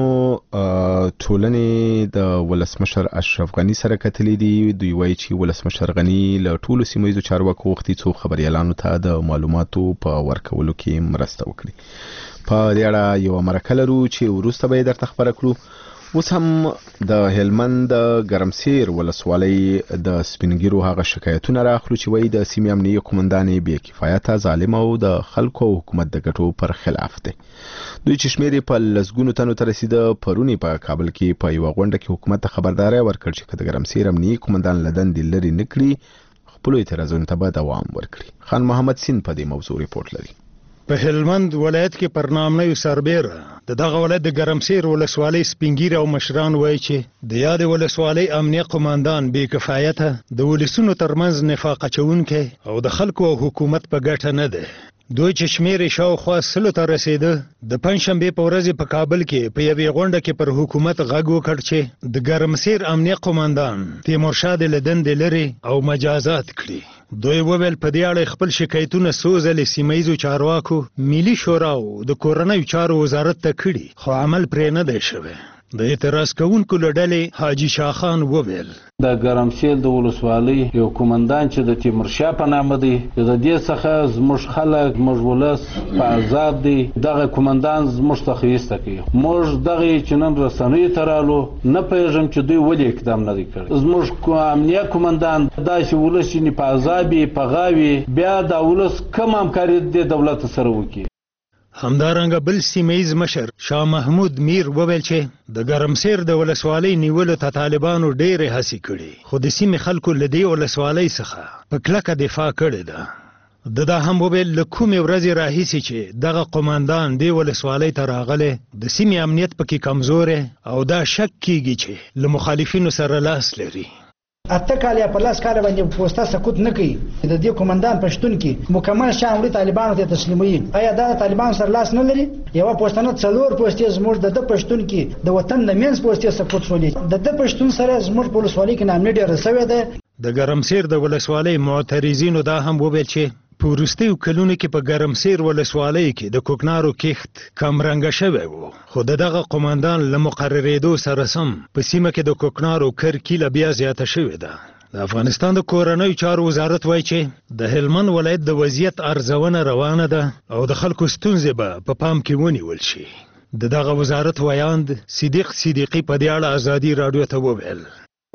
ټولنې د ولسمشر اشرف غنی سره کتلې دي. دوی وایي چې ولسمشر غنی له ټولو سیمه ییزو چارواکو وختي څو خبريالانو ته د معلوماتو په ورکولو کې مرسته وکړي. په دې اړه یو مرکه لرو چې وروسته به درته خبره کړو. اوس هم د هلمند ګرمسیر ولسوالۍ د سپینګیرو هغه شکایتونه راخلو چې وایي د سیمې امنیه قومندانې بې کفایته، ظالمه او د خلکو او حکومت د ګټو پر خلاف دی. دوی چې شمېر په لسګونو تنو ته رسیده، پرونی په کابل کې په یوه غونډه کې حکومت ته خبرداری ورکړ چې که د ګرمسیر امنیه قومندان له دندې لرې نه کړي، خپلو اعتراضونو ته به دوام ورکړي. خان محمد سین په دې موضوع ریپورټ لري. په هلمند ولایت کې پر نامنوي سربېره د دغه ولایت د ګرمسیر ولسوالۍ سپینګیر او مشران وایي چې د یاد ولسوالۍ امنیه قومندان بې کفایته، د ولسونو ترمنځ نفاق اچونکی او د خلکو او حکومت په ګټه نه دی. دوی چې شمېر شاوخوا سلو ته رسیده، د پنجشنبې په ورځ په کابل کې په یوې غونډه کې پر حکومت غږ وکړ چې د ګرمسیر امنیه قومندان تیمورشاه د له دندې لرې او مجازات کړي. دوی وویل په دې اړه خپل شکایتونه څو ځلې سیمه ییزو چارواکو، ملي شوراو، د کورنیو چارو وزارت ته کړي، خو عمل پرې نه دی شوی. د اعتراض کوونکو له ډلې حاجي شاخان وویل د ګرمسیر د ولسوالۍ یو قومندان چې د تیمورشاه په نامه دی، د دې څخه زموږ خلک، زموږ ولس په عذاب دی. دغه قومندان زموږ څخه ایسته کوي. موږ دغه چې نن رسنیو ته رالو نه پوهېږم چې دوی ولې اقدام نه دی کړی. زموږ امنیه قومندان داسې ولس چې په عذاب یې په غاوي، بیا د ولس کوم همکاري د دولت سره وکړي. همدارنګه بل سیمهیز مشر شاه محمود میر وویل چې د ګرمسیر د ولسوالۍ نیولو ته طالبانو ډېرې هڅې کړي، خو د سیمې خلکو له دې ولسوالۍ څخه په کلکه دفاع کړې ده. د دا هم وویل له کومې ورځې راهیسې چې دغه قومندان دې ولسوالۍ ته راغلی، د سیمې امنیت پکې کمزوری او دا شک کیږي چې له مخالفینو سره لاس لري. اته کال یا په لاس کال باندې پوسټه سکوت نه کوي. د دې قومندان پښتون کې مکمل شامل طالبانو ته تسلیموي. آیا دا طالبان سره لاس نه لري؟ یو پښتون څلور پوسټې زموږ د پښتون کې د وطن د مینس پوسټې سکوت شولې. د د پښتون سره زموږ په ولسوالۍ کې نامنه ډېر رسوي ده. د ګرمسیر د ولسوالۍ معترضینو دا هم وویل چې په وروستیو کلونو کې په ګرمسیر ولسوالۍ کې د کوکنارو کښت کمرنګه شوی و، خو د دغه قومندان له مقررېدو سره سم په سیمه کې د کوکنارو کرکیله بیا زیاته شوې ده. د افغانستان د کورنیو چارو وزارت وایي چې د هلمند ولایت د وضعیت ارزونه روانه ده او د خلکو ستونزې به په پام کې ونیول شي. د دغه وزارت ویاند صدیق صدیقي په دې اړه ازادي راډیو ته وویل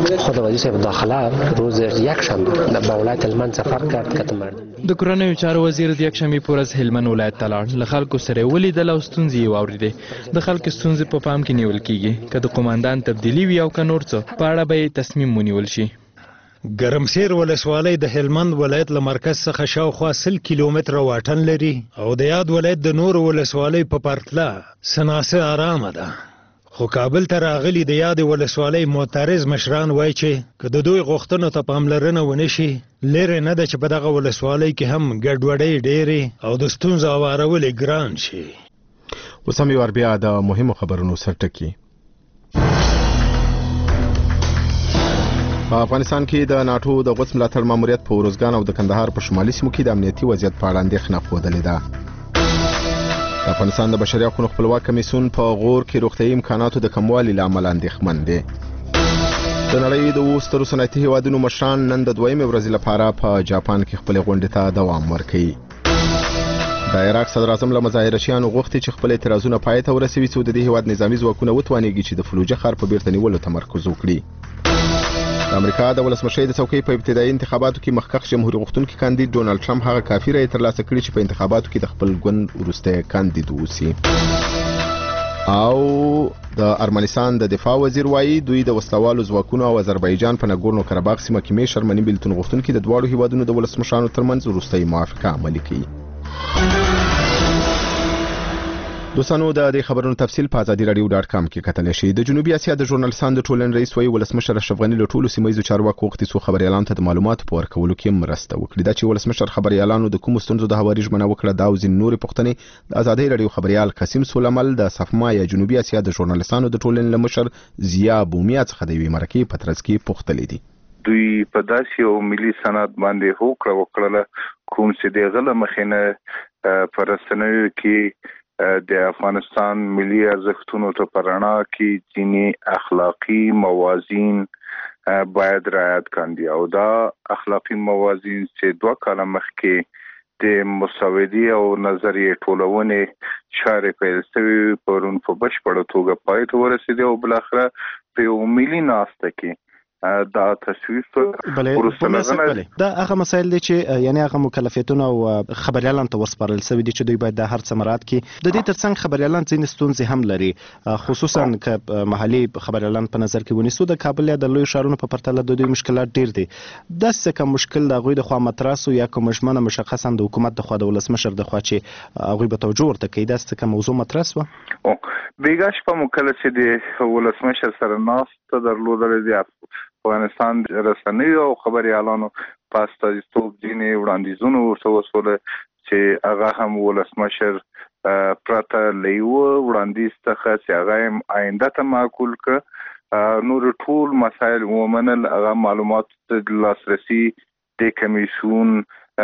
خود وزیر صاحب داخله روز یکشنبه به ولایت هلمند سفر کرد که د کورنیو چارو وزیر د یکشنبې په ورځ هلمند ولایت ته لاړ. له خلکو سره ولیدل او ستونزې یې واورېدې. د خلکو ستونزې په پام کې نیول کیږي، که د قوماندان تبدیلي وي او که نور څه، په اړه به یې تصمیم ونیول شي. ګرمسیر ولسوالۍ د هلمند ولایت له مرکز څخه شاوخوا سل کیلومتره واټن لري او د یاد ولایت د نورو ولسوالۍ په پرتله سناسه آرامه ده. خو کابل ته راغلي د یاد ولسوالۍ معترض مشران وایي چې که د دوی غوښتنو ته پاملرنه ونه شي، لرې نه ده چې په دغه ولسوالۍ کې هم ګډوډۍ ډېرې او د ستونزو هوارول یې ګران شي. اوس هم یو بیا د مهمو خبرونو سرټکي. په افغانستان کې د ناټو د غوڅ ملاتړ ماموریت په ورزګان او د کندهار په شمالي سیمو کې د امنیتي وضعیت په اړه اندېښنه ښودلې ده. د افغانستان د بشري حقوقو خپلواک کمیسیون په غور کې روغتیايي امکاناتو د کموالي له امله اندېښمن دی. د نړۍ د اوو سترو صنعتي هیوادونو مشران نن د دویمې ورځې لپاره په جاپان کې خپلې غونډې ته دوام ورکوي. د عراق صدر اعظم له مظاهرچیانو غوښتي چې خپل اعتراضونه پای ته ورسوي څو د دې هیواد نظامي ځواکونه وتوانېږي چې د فلوجه ښار په بیرته نیولو تمرکز وکړي. د امریکا د ولسمشرۍ د څوکۍ په ابتدایي انتخاباتو کې مخکښ جمهوریت غوښتونکي کاندید ډونالډ ټرمپ هغه کافي رایې ترلاسه کړي چې په انتخاباتو کې د خپل ګوند وروستی کاندید اوسي. او د ارمنستان د دفاع وزیر وایي دوی د وسلوالو ځواکونو او آذربایجان په نګورنو کراباغ سیمه کې مې شرمني بیلتون غوښتونکي د دواړو هیوادونو د ولسمشرانو ترمنځ وروستۍ موافقه عملي کوي. دوستانو د دې خبرونو تفصیل په ازادي رادیو ډاټ کام کې کتلی شئ. د جنوبي اسیا د ژورنالستانو د ټولنې رئیس وایي ولسمشر اشرف غني له ټولو سیمه ییزو چارواکو غوښتي څو خبریالانو ته د معلوماتو په ورکولو کې مرسته وکړي. دا چې ولسمشر خبریالانو د کومو ستونزو د هواري ژمنه وکړه، دا او ځینې نورې پوښتنې د ازادي رادیو خبریال قاسم سولمل د صفما یا جنوبي اسیا د ژورنالستانو د ټولنې له مشر ضیا بومیا څخه د یوې مرکې په ترڅ کې پوښتلې دي. دوی په داسې یو ملي سند باندې هوکړه وکړله کوم چې د غله مخینه پر رسنیو کې د افغانستان ملي ارزښتونو ته پرانا کې ځینې اخلاقی موازین باید رعایت کاندي او دا اخلاقی موازین چې دوه کاله مخکې د مسودې او نظریې ټولونې چارې پیل شوې پرون په بشپړه توګه پای ته ورسېدې او بالاخره په یو ملي ناسته کې دا تصویب بله دا هغه مسایل دي چې یعنی هغه مکلفیتونه او خبريالان ته ورسپارل شوی دي چې دوی باید د هر څه مراعات کړي. د دې ترڅنګ خبريالان ځینې ستونزې هم لري، خصوصا که محلي خبريالان په نظر کې ونیسو. د کابل یا د لوی ښارونو په پرتله د دوی مشکلات ډیر دي. داسې کوم مشکل د هغوی د خوا متراسو یا کوم ژمنه مشخصا د حکومت د خوا د ولسمشر د خوا چې هغوی به توجه ورته کوي، داسې کوم موضوع مطرح سوه؟ بیګا شپه مو کله چې د ولسمشر سره ناسته درلودلې دي افغانستان رسنیو او خبريالانو په استازیتوب ځینې وړاندیزونه ورته وسوله چې هغه هم ولسمشر پرته له یوه وړاندیز څخه چې هغه آینده ته معقول کړه نور ټول مسایل ومنل، هغه معلومات د لاسرسي د کمیسیون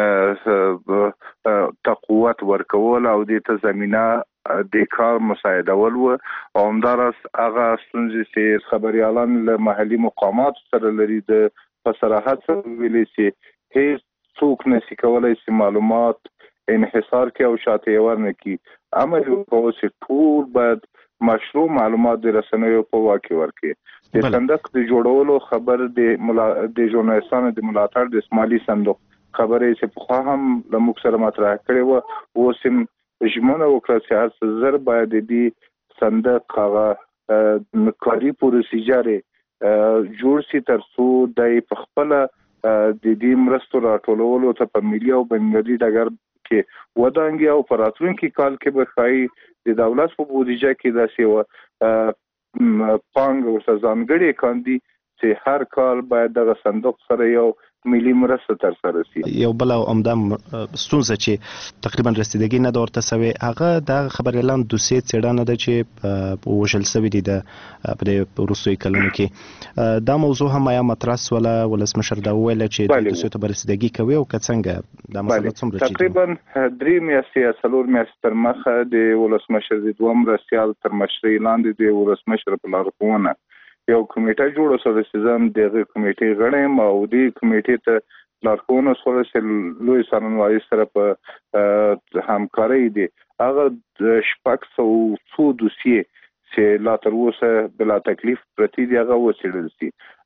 ته قوت ورکول او د ته زمینه د کار مساعدول و او همدارس هغه ستونزې چې خبريالان له محلي مقامات سره لري د په صراحت سره ویلي چې هیڅ څوک نشي کولی چې معلومات انحصار کوي او شاته یې ورنکړي. امر وکړو چې ټول باید مشروع معلومات د رسنیو په واک کې ورکړي. د صندوق د جوړولو خبر د ملا د ژورنالستانو د ملاتړ د اسماعیلي صندوق خبرې چې په خوا هم له موږ سره مطرح کړې وه، اوس هم ژمنه وکړه چې هر څه زر باید د دې صندوق هغه کاري پروسیجر جوړ شي تر څو د په خپله د دې مرستو راټولولو ته په ملي او بین‌المللي ډګر کې ودانګي او په راتلونکي کال کې به ښایي د دولت په بودیجه کې داسې یوه پانګه ورته ځانګړې کاندي چې هر کال باید دغه صندوق سره یو ملي مرسته ترسره شي. یو بل او عمده ستونزه چې تقریبا رسیدګي نه ده ورته سوې، هغه د خبريالان دوسیې څېړنه ده چې وژل سوي دي د په دې وروستیو کلونو کې. دا موضوع هم یا مطرح سوله، ولسمشر دا وویله چې د دوسیو ته به رسیدګي کوي او که څنګه دا مسله څومره چې تقریبا درې میاشتې یا څلور میاشتې تر مخه د ولسمشر د دوه مرستیال تر مشرۍ لاندې د ولسمشر په لارښوونه یو کمیټه جوړه شوه چې زه هم د هغې کمیټې غړی یم او دې کمیټې ته لارښوونه شوله چې لوی څارنوالۍ سره په همکارۍ دي هغه شپږ سوه څو دوسیې چې لا تر اوسه بلا تکلیف پرتې دي هغه وڅېړل شي.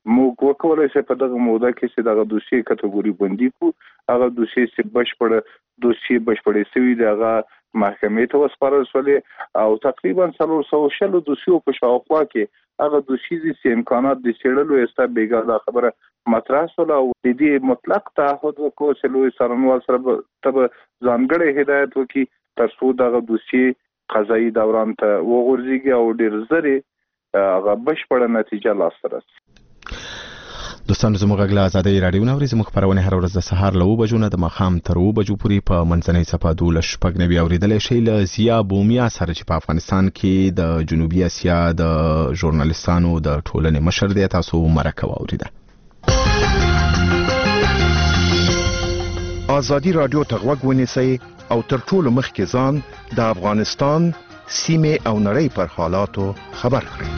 موږ وکولای شو په دغه موده کې چې دغه دوسیې کټګوري بندي کو هغه دوسیې چې بشپړ دوسیې بشپړې سوي دغه محکمې ته وسپارل شولې او تقریبا څلور سوه شل دوسیو په شاوخوا کې هغه دوسیې چې امکانات د څېړلو ایسته بیګا دا خبره مطرح شوه او د دې مطلق تعهد وکړو چې لوی څارنوال سره ته ځانګړی هدایت وکړي تر څو دغه دوسیې قضایي دوران ته وغورځيږي او ډېر زر هغه بشپړه نتیجه لاسته راسي. دوستانو زموږ غږ له ازادۍ راډیو نه اورئ. زموږ خپرونې هره ورځ د سهار له اوه بجو نه د ماښام تر اوه بجو پورې په منځنۍ څپه دولس شپږ نوي اورېدلی شئ له ضیا بومیا سره چې په افغانستان کې د جنوبي اسیا د ژورنالستانو د ټولنې مشر دی. تاسو مرکه واورېده. ازادي راډیو ته غوږ ونیسئ او تر ټولو مخکې ځان د افغانستان سیمې او نړۍ پر حالاتو خبر کړئ.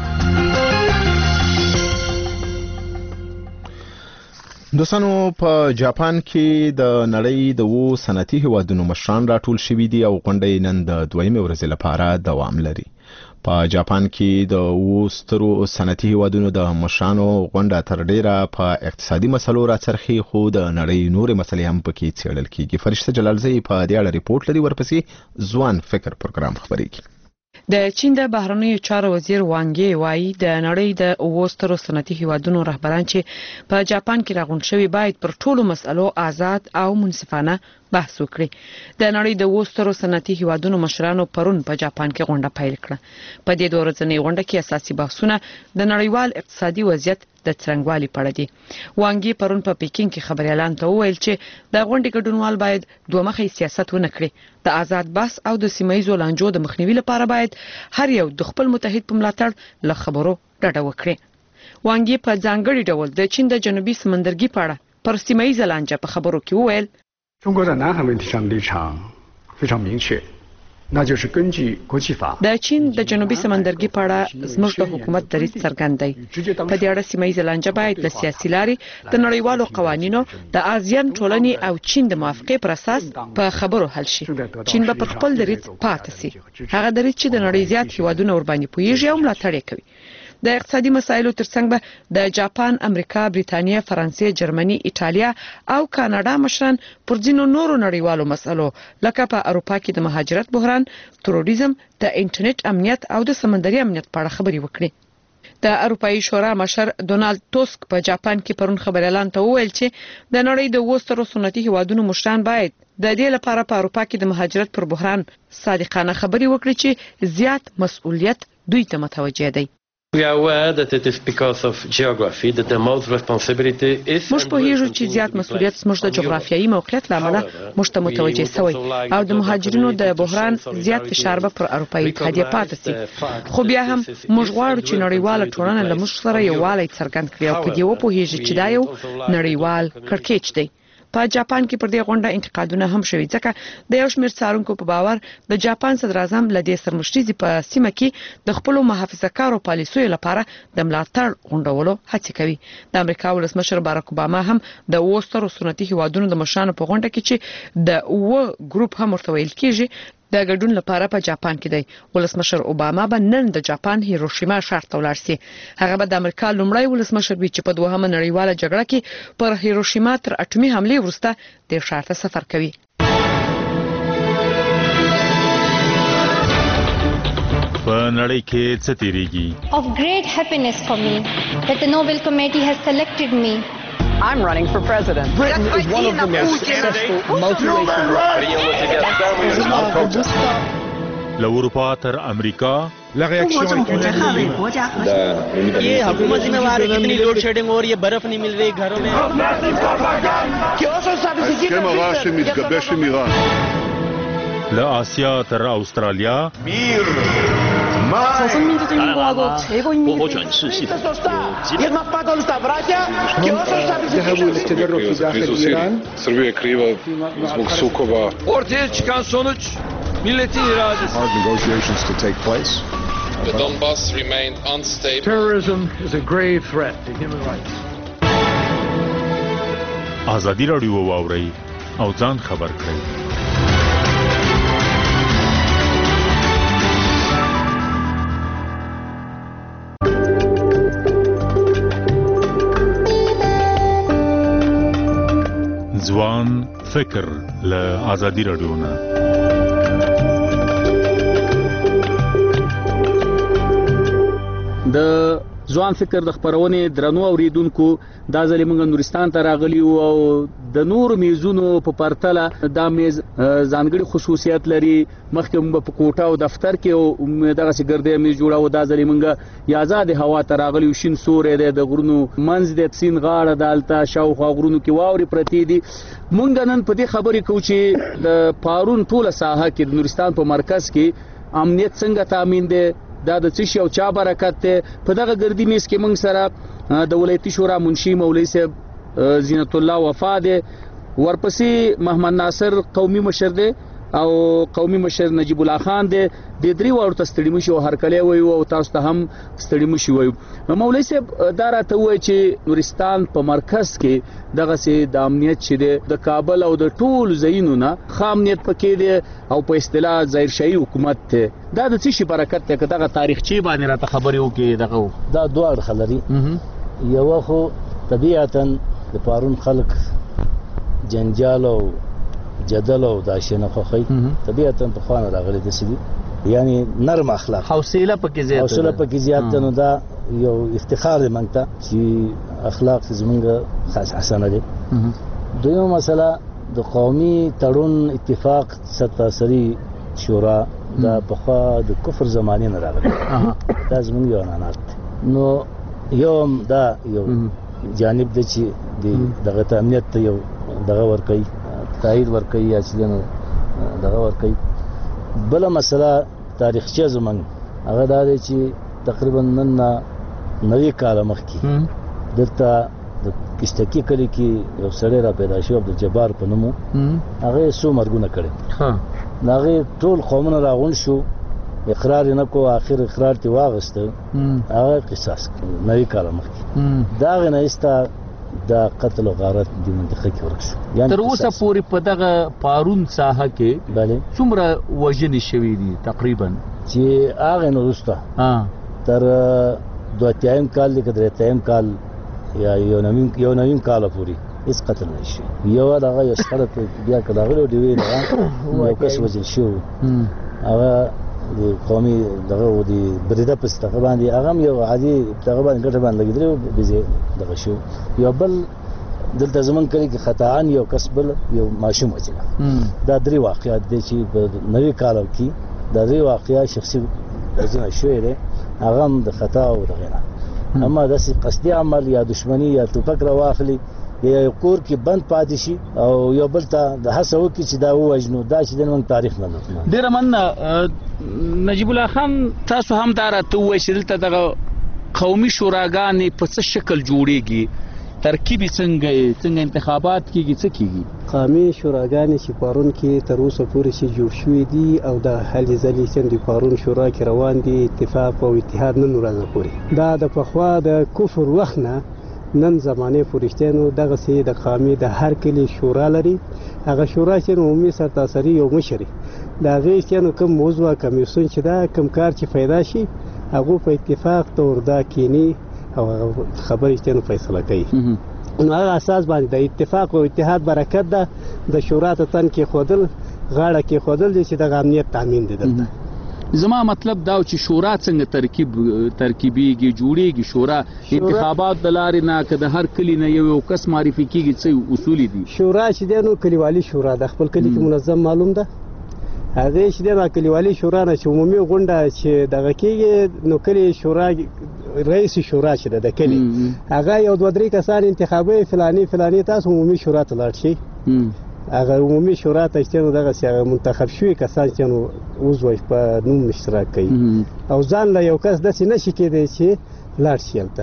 دوستانو په جاپان کې د نړۍ د وو صنعتي هیوادونو مشران راټول شوي دي او غونډه نن د دویمې ورځې لپاره دوام لري. په جاپان کې د وو سترو صنعتي هیوادونو د مشرانو غونډه تر ډیره په اقتصادي مسلو راڅرخي خو د نړۍ نورې مسلې هم پکې څېړل کیږي. فرشته جلالزی په دې اړه ریپورت لري. ورپسې ځوان فکر پروګرام خبرېږي. د چین د بهرنیو چارو وزیر وانګي وایي د نړۍ د اوسترو صنعتي هیوادونو رهبران چې په جاپان کې راغونډ شوي باید پر ټولو مسألو آزاد او منصفانه بحث وکړي. د نړۍ د اوسترو صنعتي هیوادونو مشرانو پرون په جاپان کې غونډه پیل کړه. په دې دوه ورځنۍ غونډه کې اساسي بحثونه د نړیوال اقتصادي وضعیت د څرنګوالي په اړه دي. وانګي پرون په پیکینګ کې خبريالان ته وویل چې د غونډې ګډونوال باید دوه مخی سیاست ونه کړي. د آزاد بحث او د سیمایي لانجو د مخنیوي لپاره باید هر یو د خپل متحد په ملاتړ له خبرو ډډه وکړي. وانګي په ځانګړي ډول د چین د جنوبي سمندرګي په اړه پر سیمایي لانجه په خبرو کې وویل 中国在南海问题上立场非常明确，那就是根据国际法。 د چین د جنوبي سمندرګي په اړه زموږ د حکومت دریځ څرګند دی. په دې اړه سیمایي لانجه باید د سیاسي لارې د نړیوالو قوانینو د آسیان ټولنې او چین د موافقې پر اساس په خبرو حل شي. چین به پر خپل دریځ پاتې سي. هغه دریځ چې د نړۍ زیات هیوادونه ورباندې پوهیږي او ملاتړ یې کوي. د اقتصادي مسایلو ترڅنګ به د جاپان، امریکا، بریتانیا، فرانسې، جرمني، ایټالیا او کاناډا مشران پر ځینو نورو نړیوالو مسلو لکه په اروپا کې د مهاجرت بحران، تروریزم، د انټرنیټ امنیت او د سمندري امنیت په اړه خبرې وکړي. د اروپایي شورا مشر ډونالد توسک په جاپان کې پرون خبريالان ته وویل چې د نړۍ د وسترو صنعتي هیوادونو مشران باید د دې لپاره په اروپا کې د مهاجرت پر بحران صادقانه خبرې وکړي چې زیات مسؤلیت دوی ته متوجه دی. We are aware that it is because of geography that the most responsibility is موږ په هیڅ چې زیات مسؤلیت زموږ د جغرافیایي موقعیت لامل موږ ته متوجه شوی او د مهاجرینو د بحران زیات فشار به پر اروپایي اتحادیه پاتې سي. خو بیا هم موږ غواړو چې نړیواله ټولنه له موږ سره یووالی څرګند کړي او په دې وپوهیږي چې دا یو نړیوال کړکېچ دی. په جاپان کې پر دې غونډه انتقادونه هم شوي ځکه د یو شمېر څارونکو په باور د جاپان صدر اعظم له دې سرمشريزي په سیمه کې د خپل محافظه‌کارو پالیسیو لپاره د ملاتړ غونډولو هڅه کوي. د امریکا ولسمشر باراک اوباما هم د اوسترو صنعتي هیوادونو د مشرانو په غونډه کې چې د اوه ګروپ هم ورته ویل کېږي د ګډون لپاره په جاپان کې دی. ولسمشر اوباما به نن د جاپان هیروشیما ښار ته ولاړ شي. هغه به د امریکا لومړی ولسمشر وي چې په دوهمه نړیواله جګړه کې پر هیروشیما تر اټومي حملې وروسته د ښار ته سفر کوي. په نړۍ کې څه تیریږي؟ Of great happiness for me that the Nobel Committee has selected me. I'm running for president. Britain is one of the most successful multiracial countries. له اروپا تر امریکا La réaction ये हुकूमत जिम्मेवार है कितनी load shedding हो रही है, बर्फ नहीं मिल रही घरों में. ההסכם הרע שמתגבש עם איראן. له آسیا تر استرالیا 少数民族人民共和国최고 인민이 보호 전시 시대 تحول التدرج في داخل إيران. Srbija je kriva zbog sukoba. Ortaya çıkan sonuç milletin iradesi. Hard negotiations to take place. The Donbass remained unstable. Terrorism is a grave threat to human rights. ازادي راډیو واوري او ځان خبر کړئ. ځوان فکر له ازادي رادیو نه. د ځوان فکر د خبرونې درنو اوریدونکو دا ځلې موږ نورستان ته راغلی او د نور میزونو په پرتله دا میز ځانګړي خصوصیت لري. مخکې موږ په کوټه او دفتر کې او دغه سګردې میز جوړاو، دا ځلې موږ یا آزاد هوا ته راغلی، شین سورې دی، د غرونو منځ د سین غاړه دالته شاوخوا غرونو کې واوري پرتی دي. موږ نن په دې خبرې کوو چې د پارون ټوله ساحه کې د نورستان په مرکز کې امنیت څنګه تامین دی، دا د څه شي او چا برکت ته. په دغه ګردی میز کې موږ سره د ولایتي شورا منشي مولوي صاحب زینت الله وفا دی، ورپسې محمد ناصر قومي مشر دی او قومي مشر نجیب الله خان دی. د درې واړو ته ستړي مشي او هرکلی وایو او تاسو ته هم ستړي مشي وایو. مولوي صاحب دا راته وایي چې نورستان په مرکز کې دغسې د امنیت چې دی د کابل او د ټولو ځایونو نه ښه امنیت پکې دی او په اصطلاح ظاهرشاهي حکومت دی. دا د څه شي برکت دی که دغه تاریخچې باندې راته خبرې وکړي؟ دغه دا دوه اړخه لري. یوه خو طبیعتا د پارون خلک جنجال او جدل او دا شي نه خوښوي، طبیعتا پخوانه راغلي داسې دي، یعنی نرم اخلاق، حوصله پکې زیاته حوصله پکې زیاته. نو دا یو افتخار دی موږ ته چې اخلاق زموږ خاص حسنه دي. دویمه مسله د قومي تړون اتفاق ستاسري شورا دا پخوا د کفر زمانې نه راغلی، دا زموږ یو عنعنات دی. نو یو دا یو جانب دی چې دغه ته امنیت ته یو دغه ورکوي، تایید ورکوي یا چې نو دغه ورکوي. بله مسله تاریخچه زموږ هغه دا دی چې تقریبا نن نه نوي کاله مخکې دلته د کشتکي کلي کې یو سړی را پیدا شو عبدالجبار په نوم، هغه څو مرګونه کړي. د هغې ټول قومونه راغونډ شو، اقرار یې نه کو، آخر اقرار ترې واغسته، هغه قصاص کړ نوي کاله مخکې. د هغې نه ایسته دا قتل او غارت د منطقه کې ورک شو. تر اوسه پورې په دغه پارون ساحه کې څومره وژنې شوي دي تقریبا؟ چې هغې نه وروسته تر دوه اتیایم کال دی که درې اتیایم کال یا یو نویم کاله پورې هېڅ قتل نه شي. یوه دغه یو شخړه بیا که راغلی ډېوې دغه یو کس وژل شوی، هغه د قومي دغه د بریده په دغه باندې هغه هم یو عادي دغه باندې ګټه باندې لګېدلی و، بېځې دغه شو. یو بل دلته زموږ کلي کې خطاعن یو کس بل یو ماشوم وژلی. دا درې واقعات دی چې په نوي کال کې دا درې واقعات شخصي وژنه شوی دی، هغه هم د خطا او دغې نه. اما داسې قصدي عمل یا دشمني یا ټوپک راواخلي یا یو کور کې بند پاتې شي او یو بل ته د هڅه وکړي چې دا ووژنو، دا چې دی موږ تاریخ نه لرو. ډېره مننه نجیب الله خان. تاسو هم دا راته ووایئ چې دلته دغه قومي شوراګانې په څه شکل جوړېږي، ترکیب یې څنګه یې، څنګه انتخابات کېږي، څه کېږي؟ قومي شوراګانې چې پارون کې تر اوسه پورې چې جوړ شوي دي او د هلې ځلې چې د پارون شورا کې روان دي، اتفاق او اتحاد نن ورځ پورې، دا د پخوا د کفر وخت نه نن زمانه پورشتنو دغه سي د قومي د هر کلی شورا لري. هغه شورا چې عمومي سرتاسري یو مشري دا غي چې نو کوم موضوع کمیسون چې دا کوم کار چې پیدا شي هغه په اتفاق تور دا کینی او خبرې چې نو فیصله کوي. نو هغه اساس باندې د اتفاق او اتحاد برکت ده. د شورا ته تن کې خودل غاړه کې خودل چې د امنیت تامین دي دلته. زما مطلب دا چې شورا څنګه ترکیب ترکیبیږي جوړیږي؟ شورا انتخابات د لارې نه که د هر کلي نه یو کس معرفي کیږي، څه اصول دي؟ شورا چې دی نو کلیوالي شورا د خپل کلي کې منظم معلوم ده. هغه چې دی کلیوالي شورا نه چې عمومي غونډه چې دغه کېږي نو کلي شورا رئیس شورا چې د کلي هغه یو دوه درې کسان انتخابوي، فلاني فلاني تاسو عمومي شورا ته لاړ شئ. هغه عمومي شورا ته چې نو دغه چې منتخب شوي کسان چې نو عضو په نوم اشتراک کوي او ځان له یو کس داسې نشي کېدی چې لاړ شي هلته.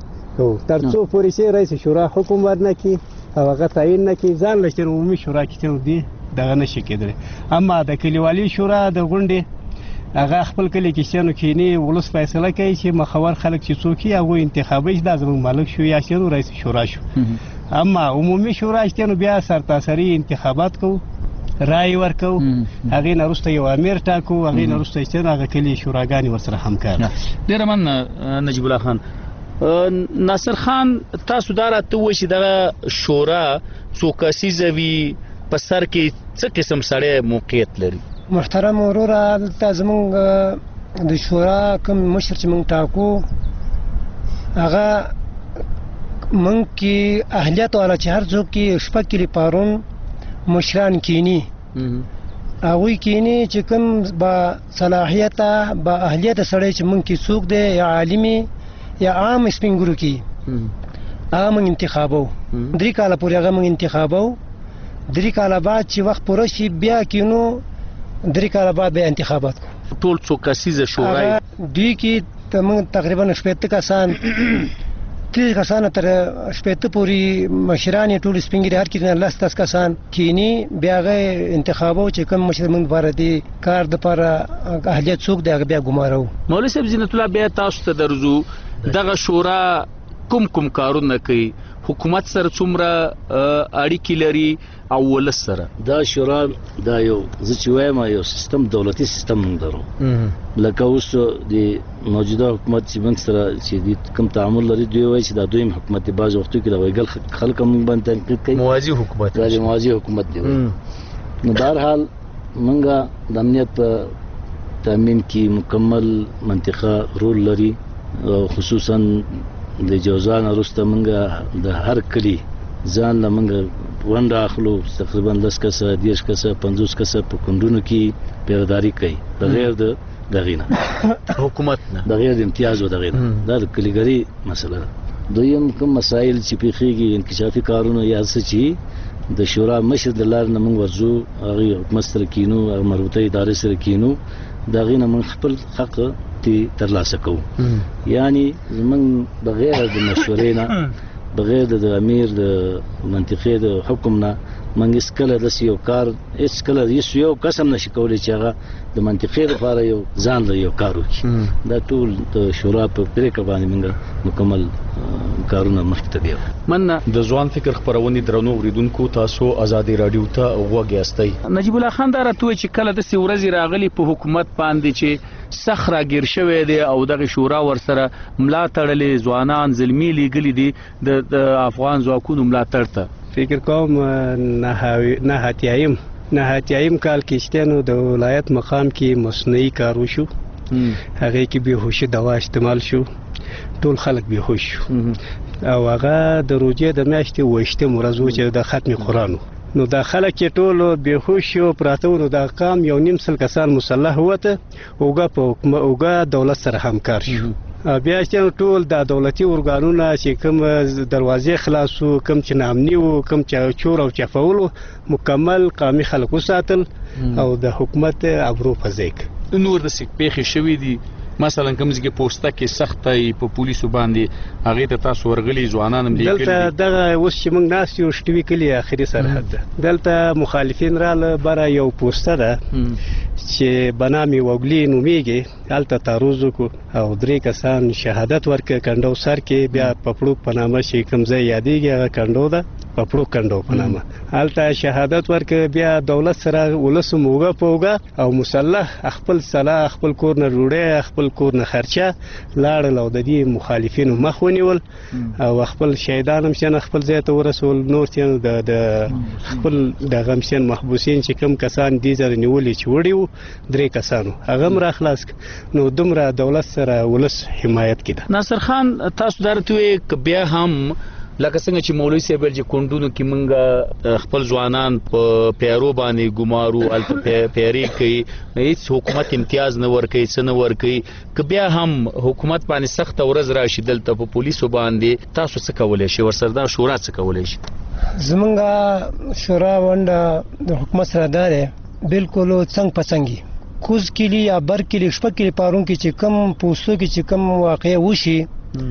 تر څو پورې چې رئیس شورا حکم ورنه کړي او هغه تعیین نه کړي، ځان له چې عمومي شورا کې چې نو دی دغه نشي کېدلی. اما د کلیوالي شورا د غونډې هغه خپل کلی کې چې نو کینی ولس فیصله کوي چې مخور خلک چې څوک یې هغوی انتخابوي چې دا زموږ مالک شو یا چې نو رئیس شورا شو. اما عمومي شورا چې نو بیا سرتاسري انتخابات کوو، رای ورکو، هغې نه وروسته یو امیر ټاکو، هغې نه وروسته چې هغه کلي شوراګانې ورسره همکار. ډېره مننه نجیب الله خان. ناصر خان تاسو دا راته وایي چې دغه شورا څو کسیزه وي په سر کې څه قسم سړی موقعیت لري؟ محترم وروره دلته زمونږ د شورا کوم مشر چې موږ ټاکو هغه موږ کې اهلیت والا چې هر څوک کې شپږ کلي پارون مشران کینی هغوی کینی چې کوم با صلاحیت با اهلیت سړی چې موږ کې څوک دی یا عالمي یا عام سپینګرو کې هغه موږ انتخابو درې کاله پورې هغه موږ انتخابو درې کاله بعد چې وخت پوره شي بیا کینو درې کاله بعد بیا انتخابات کو ټول څو کسیزه شورا دوی کې موږ تقریبا شپږ کسان تریس کسان تر شپږ پورې مشران ټول سپینګری هر کې نه لاس کسان کینی بیا غي انتخابو چې کوم مشر موږ لپاره دی کار د لپاره اهلیت څوک دی بیا ګمارو. مولوی صاحب زینت الله بیا تاسو ته درځو دغه شورا کوم کوم کارونه کوي حکومت سره څومره اړیکې لري او ولس سره؟ دا شورا دا یو زه چې وایم یو سیستم دولتي سیستم موږ درو لکه اوس د موجوده حکومت چې موږ سره چې کوم تعامل لري دوی وایي چې دا دویم حکومت دی بعض وختو کې د وایګل خلک موږ باندې تنقید کوي موازی حکومت دا موازی حکومت دی نو بهرحال موږ د امنیت په تامین کې مکمل منطقه رول لري خصوصا د جوزان وروسته موږ د هر کلی ځان له موږ ونډه اخلو تقریبا لس کسه دیرش کسه پنځوس کسه په کندونو کې پیرداري کوي بغیر د دغې نه حکومت نه بغیر د امتیاز و دغې نه دا د کلیګري مسله ده. دویم کوم مسایل چې پیښیږي انکشافي کارونه یا څه چې د شورا مشر د لارې نه موږ ورځو هغې حکومت سره کینو هغه مربوطه ادارې سره کینو د هغې نه موږ خپل حق ترلاسه کوو یعنی زموږ بغیر د مشورې نه بغیر د امیر د منطقې د حکم نه موږ هېڅکله داسې یو کار هېڅکله هېڅ یو کس هم نشي کولی چې هغه د منطقې لپاره یو ځان له یو کار وکړي. دا ټول د شورا په پرېکړه باندې موږ مکمل کارونه مخکې ته بیاو. مننه. د ځوان فکر خپرونې درنو اورېدونکو تاسو ازادي راډیو ته غوږ یاستئ. نجیب الله خان دا راته وایي چې کله داسې ورځې راغلي په حکومت باندې چې سخت راګیر شوی دی او دغه شورا ورسره ملا تړلې ځوانان زلمي لیږلي دي د افغان ځواکونو ملاتړ ته. فکر کوم نه هاتیایم نه هاتیایم کال کې چې نو د ولایت مقام کې مصنوعي کار وشو هغه کې بهوشي دوا استعمال شو ټول خلک بهوش شو او هغه د روزې د میاشتې وشته مرزو چې د ختم قرآن نو دا خلک ټول بهوش شو پراته نو دا قام یو نیم سل کسان مسلح وته اوګه په اوګه دولت سره همکار شو بیا چې ټول د دولتي ارګانونو چې کوم دروازې خلاصو کوم چې نامني وو کوم چې چور او چفولو مکمل قومي خلکو ساتل او د حکومت ابرو فزیک نور د سیک پیښې شوې دي مثلا کوم ځکه پوسټه کې سختي په پولیسو باندې هغه ته تاسو ورغلي ځوانان هم لیکلي دلته دغه اوس چې موږ ناس یو شټوي کلی اخري سرحد ده دلته مخالفین رااله بره یو پوسټه ده چې بنامي وګلی نومیږي هلته تعرض کو او درې کسان شهادت ورکړ کندو سر کې بیا پپړو په نامه شي کوم ځای یادېږي هغه کندو ده پپړو کندو په نامه هلته شهادت ورکړ بیا دولت سره ولس موګه پوګه او مسلح خپل صلاح خپل کور نه جوړه خپل کور نه خرچه لاړ لو د دې مخالفینو مخ ونیول او خپل شهیدان هم شنه خپل ځای ته ورسول نور چې د خپل د غمشن محبوسین چې کوم کسان دي زر نیولې چې وړي درې کسانو هغه مر اخلاص نو دومره دولت سره ولس حمایت کړه. ناصر خان تاسو درته بیا هم لکه څنګه چې مولوی صاحب چې کندونو کې مونږ خپل ځوانان په پیرو باندې ګمارو الته پیری کوي هیڅ حکومت امتیاز نه ورکوي څه نه ورکوي که بیا هم حکومت باندې سخت ورځ راشي دلته په پولیسو باندې تاسو څه کولای شئ ورسره شورا څه کولای شي؟ زمونږ شورا ونډه د حکومت سره ده بالکل څنګه پڅنګي کوز کلی یا بر کلی شپږ کلی پارون کې چې کم پوسټو کې چې کم واقع وشي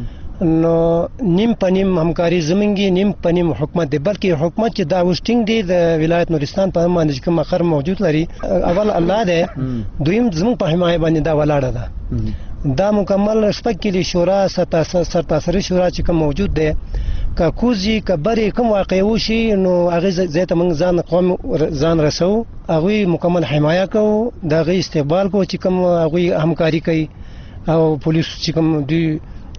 نو نیم پنیم همکاري زمونږی نیم پنیم حکومت دی بلکې حکومت چې دا وشټینګ دی د ولایت نورستان په باندې کوم مقر موجود لري اول الله دی دویم زموږ په حمایت باندې دا ولاړه ده دا مکمل شپږ کلی شورا سرتاسري شورا چې کوم موجود دی که کوزي کبري کوم واقع وشي نو هغه زیاته موږ ځان قوم ځان رسو هغه مکمل حمایت کوو دا غي استقبال کو چې کوم هغه همکاري کوي او پولیس چې کوم دی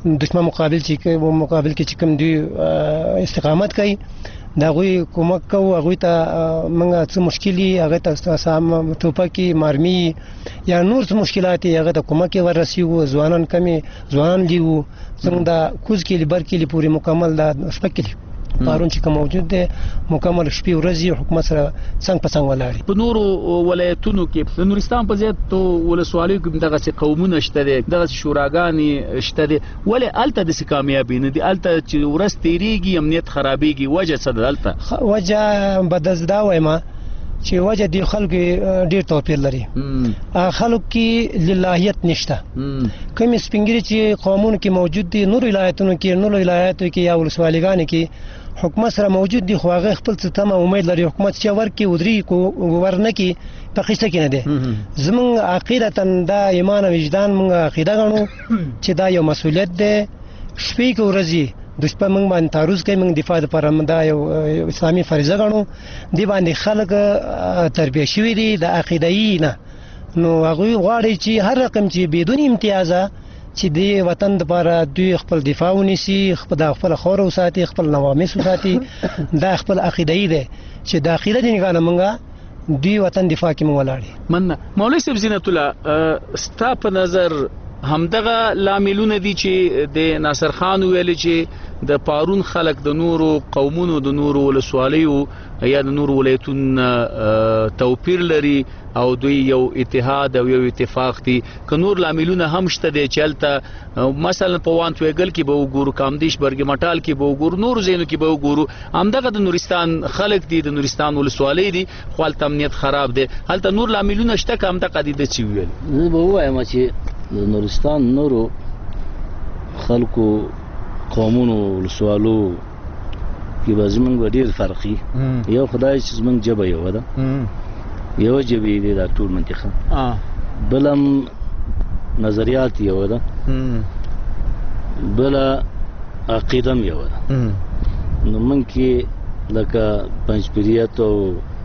دشمن مقابل چې مقابل کې چې کوم دی استقامت کوي دا غوي کومک کوو هغه ته موږ څه مشکلي هغه ته سم ټوپکي مرمي یا نور څه مشکلات هغه ته کومک ورسیو ځوانان کمی ځوانان دیو څنګه دا کوز کې لبر کې پوری مکمل دا شپکلی پارون چې کوم موجود دی مکمل شپې ورځي حکومت سره څنګه په څنګه ولاړی په نورو ولایتونو کې د نورستان په ځای ته ولسوالۍ کې دغه څه قومونه شته دي دغه شوراګانې شته دي ولې الته د کامیابی نه دي الته چې ورس تیریږي امنیت خرابېږي وجه څه ده الته وجه بدزدا وایم چې وجه دی خلکو ډیر توپیر لري خلکو کې للهیت نشته کوم سپینګری چې قومونو کې موجود دي نور ولایتونو کې نور ولایتونو کې یا ولسوالیګانو کې حکومت سره موجود دي خو هغه خپل څه تمه امید لري حکومت چې ورکی ودري کو ورنه کې په قصه کې نه دي زمون عقیدتن دا ایمان او وجدان مونږ عقیده غنو چې دا یو مسولیت ده شپې کو ورځي دشمن موږ باندې تعرض کوي موږ دفاع لپاره موږ دا یو اسلامي فریضه غنو دی باندې خلک تربیه شوی دي د عقیدې نه نو هغه غواړي چې هر رقم چې بدون امتیاز چې دی وطن لپاره دوی خپل دفاع ونیسي خپل خپل خور او ساتي خپل نوامس ساتي دا خپل عقیدې ده چې د عقیده دی نه موږ دوی وطن دفاع کې مو ولاړی من مولوی صاحب زینت الله ستا په نظر همدغه لاملونه دي چې د ناصر خان ویل چې د پارون خلک د نورو قومونو د نورو ولسوالیو یا د نورو ولایتونو توپیر لري او دوی یو اتحاد او یو اتفاق دي که نور لاملونه هم شته دي چې الته مثلا په وانت ویګل کې به وګورو کامدیش برګ مټال کې به وګورو نور زینو کې به وګورو همدغه د نورستان خلک دي د نورستان ولسوالۍ دي خو الته امنیت خراب دي الته نور لاملونه شته که همدغه دي د چی ویل زه به وایم چې د نورستان نورو خلکو قومونو ولسوالو کې به زمونږ ډېر فرقي یو خدای چې زمونږ ژبه یو ده یو ژبې دی دا ټول منطقه بلم نظریات یو ده بله عقیده یو ده نو موږ کې لکه پنجپیریت او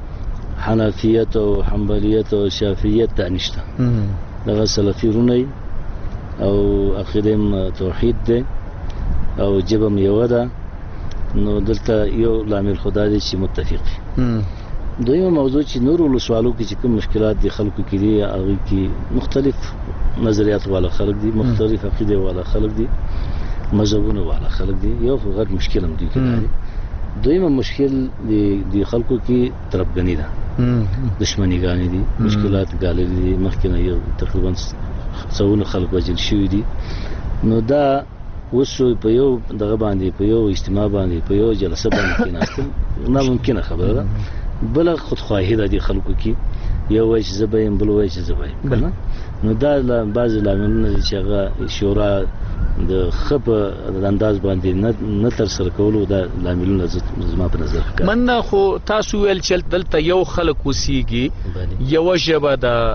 حنفیت او حنبلیت او شافعیت دا نشته دغه سلفي رونی او عقیده توحید ده او جبم یو ده نو دلته یو لامل خدا دی چې متفق دویمه موضوع چې نور ولسوالو کې چې کوم مشکلات دي خلکو کې دي هغه کې مختلف نظریات والا خلک دي مختلف عقیده والا خلک دي مذهبونه والا خلک دي یو غټ مشکل هم دی کې دویمه مشکل دی خلکو کې طرفګنی ده دشمنی ګانی دي مشکلات ګاللې دي مخکنه یو تقریبا څونه خلک وجل شوی دي نو دا وسو په یو دغه باندې په یو اجتماع باندې په یو جلسه باندې کېناستل نه ممکنه خبره ده بل خودخواهی د خلکو کې یو وای چې زبایم بل وای چې زبایم کنه نو دا بعض لاملونه چې هغه شورا د خپ د انداز باندې نه تر سره کولو دا لاملونه زما په نظر ښکاري من خو تاسو ویل چې دلته یو خلک وسیږي یو ژبه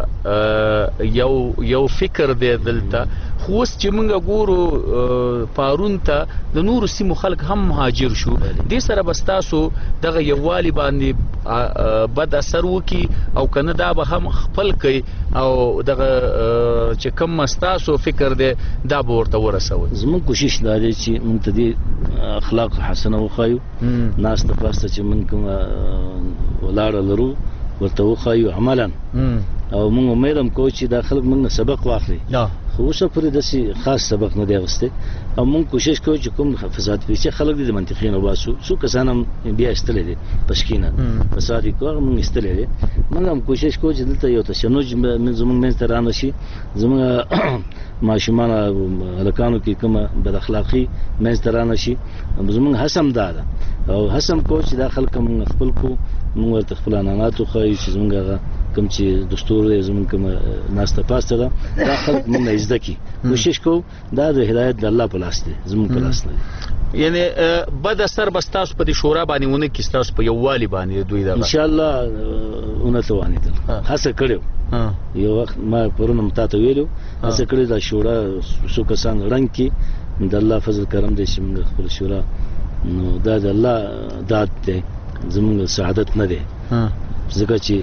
د یو یو فکر دی دلته خو اوس چې موږ ګورو پارون ته د نورو سیمو خلک هم مهاجر شو دې سره بس تاسو دغه یووالي باندې بد اثر وکي او کنه دا به هم خپل کوي او دغه چې کوم مستاسو فکر دی دا به ورته ورسوي زموږ کوشش دا دی چې موږ ته دي اخلاق حسنه وخایو ناس ته پاسته چې موږ کوم ولاړ لرو ورته وخایو عملا او موږ امید هم کوو چې دا خلک موږ سبق واخلي خو اوسه پورې داسې خاص سبق نه دی اخیستی او موږ کوشش کوو چې کوم فساد پیچې خلک دي د منطقې نه وباسو څو کسان هم بیا ایستلی دي پشکي نه فساد یې کوو هغه موږ ایستلی دي موږ هم کوشش کوو چې دلته یو تشنج زموږ منځ ته رانه شي زموږ ماشومان هلکانو کې کومه بد اخلاقي منځ ته رانه شي زموږ هڅه هم دا ده او هڅه هم کوو چې دا خلک موږ خپل کړو موږ ورته خپل عنعنات وښایو چې زموږ هغه کوم چې دستور دی زموږ کومه ناسته پاسته ده دا خلک موږ نه زده کړي کوشش کوو دا د هدایت د الله په لاس دی زموږ په لاس نه دی یعنی بد اثر بس تاسو په دې شورا باندې ونه کې تاسو په یووالي باندې دوی دا ان شاء الله اون ته وانه دل هڅه کړو یو وخت ما پرونم تاسو ویلو هڅه کړی دا شورا څو کسان رنګ کې د الله فضل کرم دې چې موږ خپل شورا نو دا د الله داد دی زموږ سعادت نه دی ځکه چې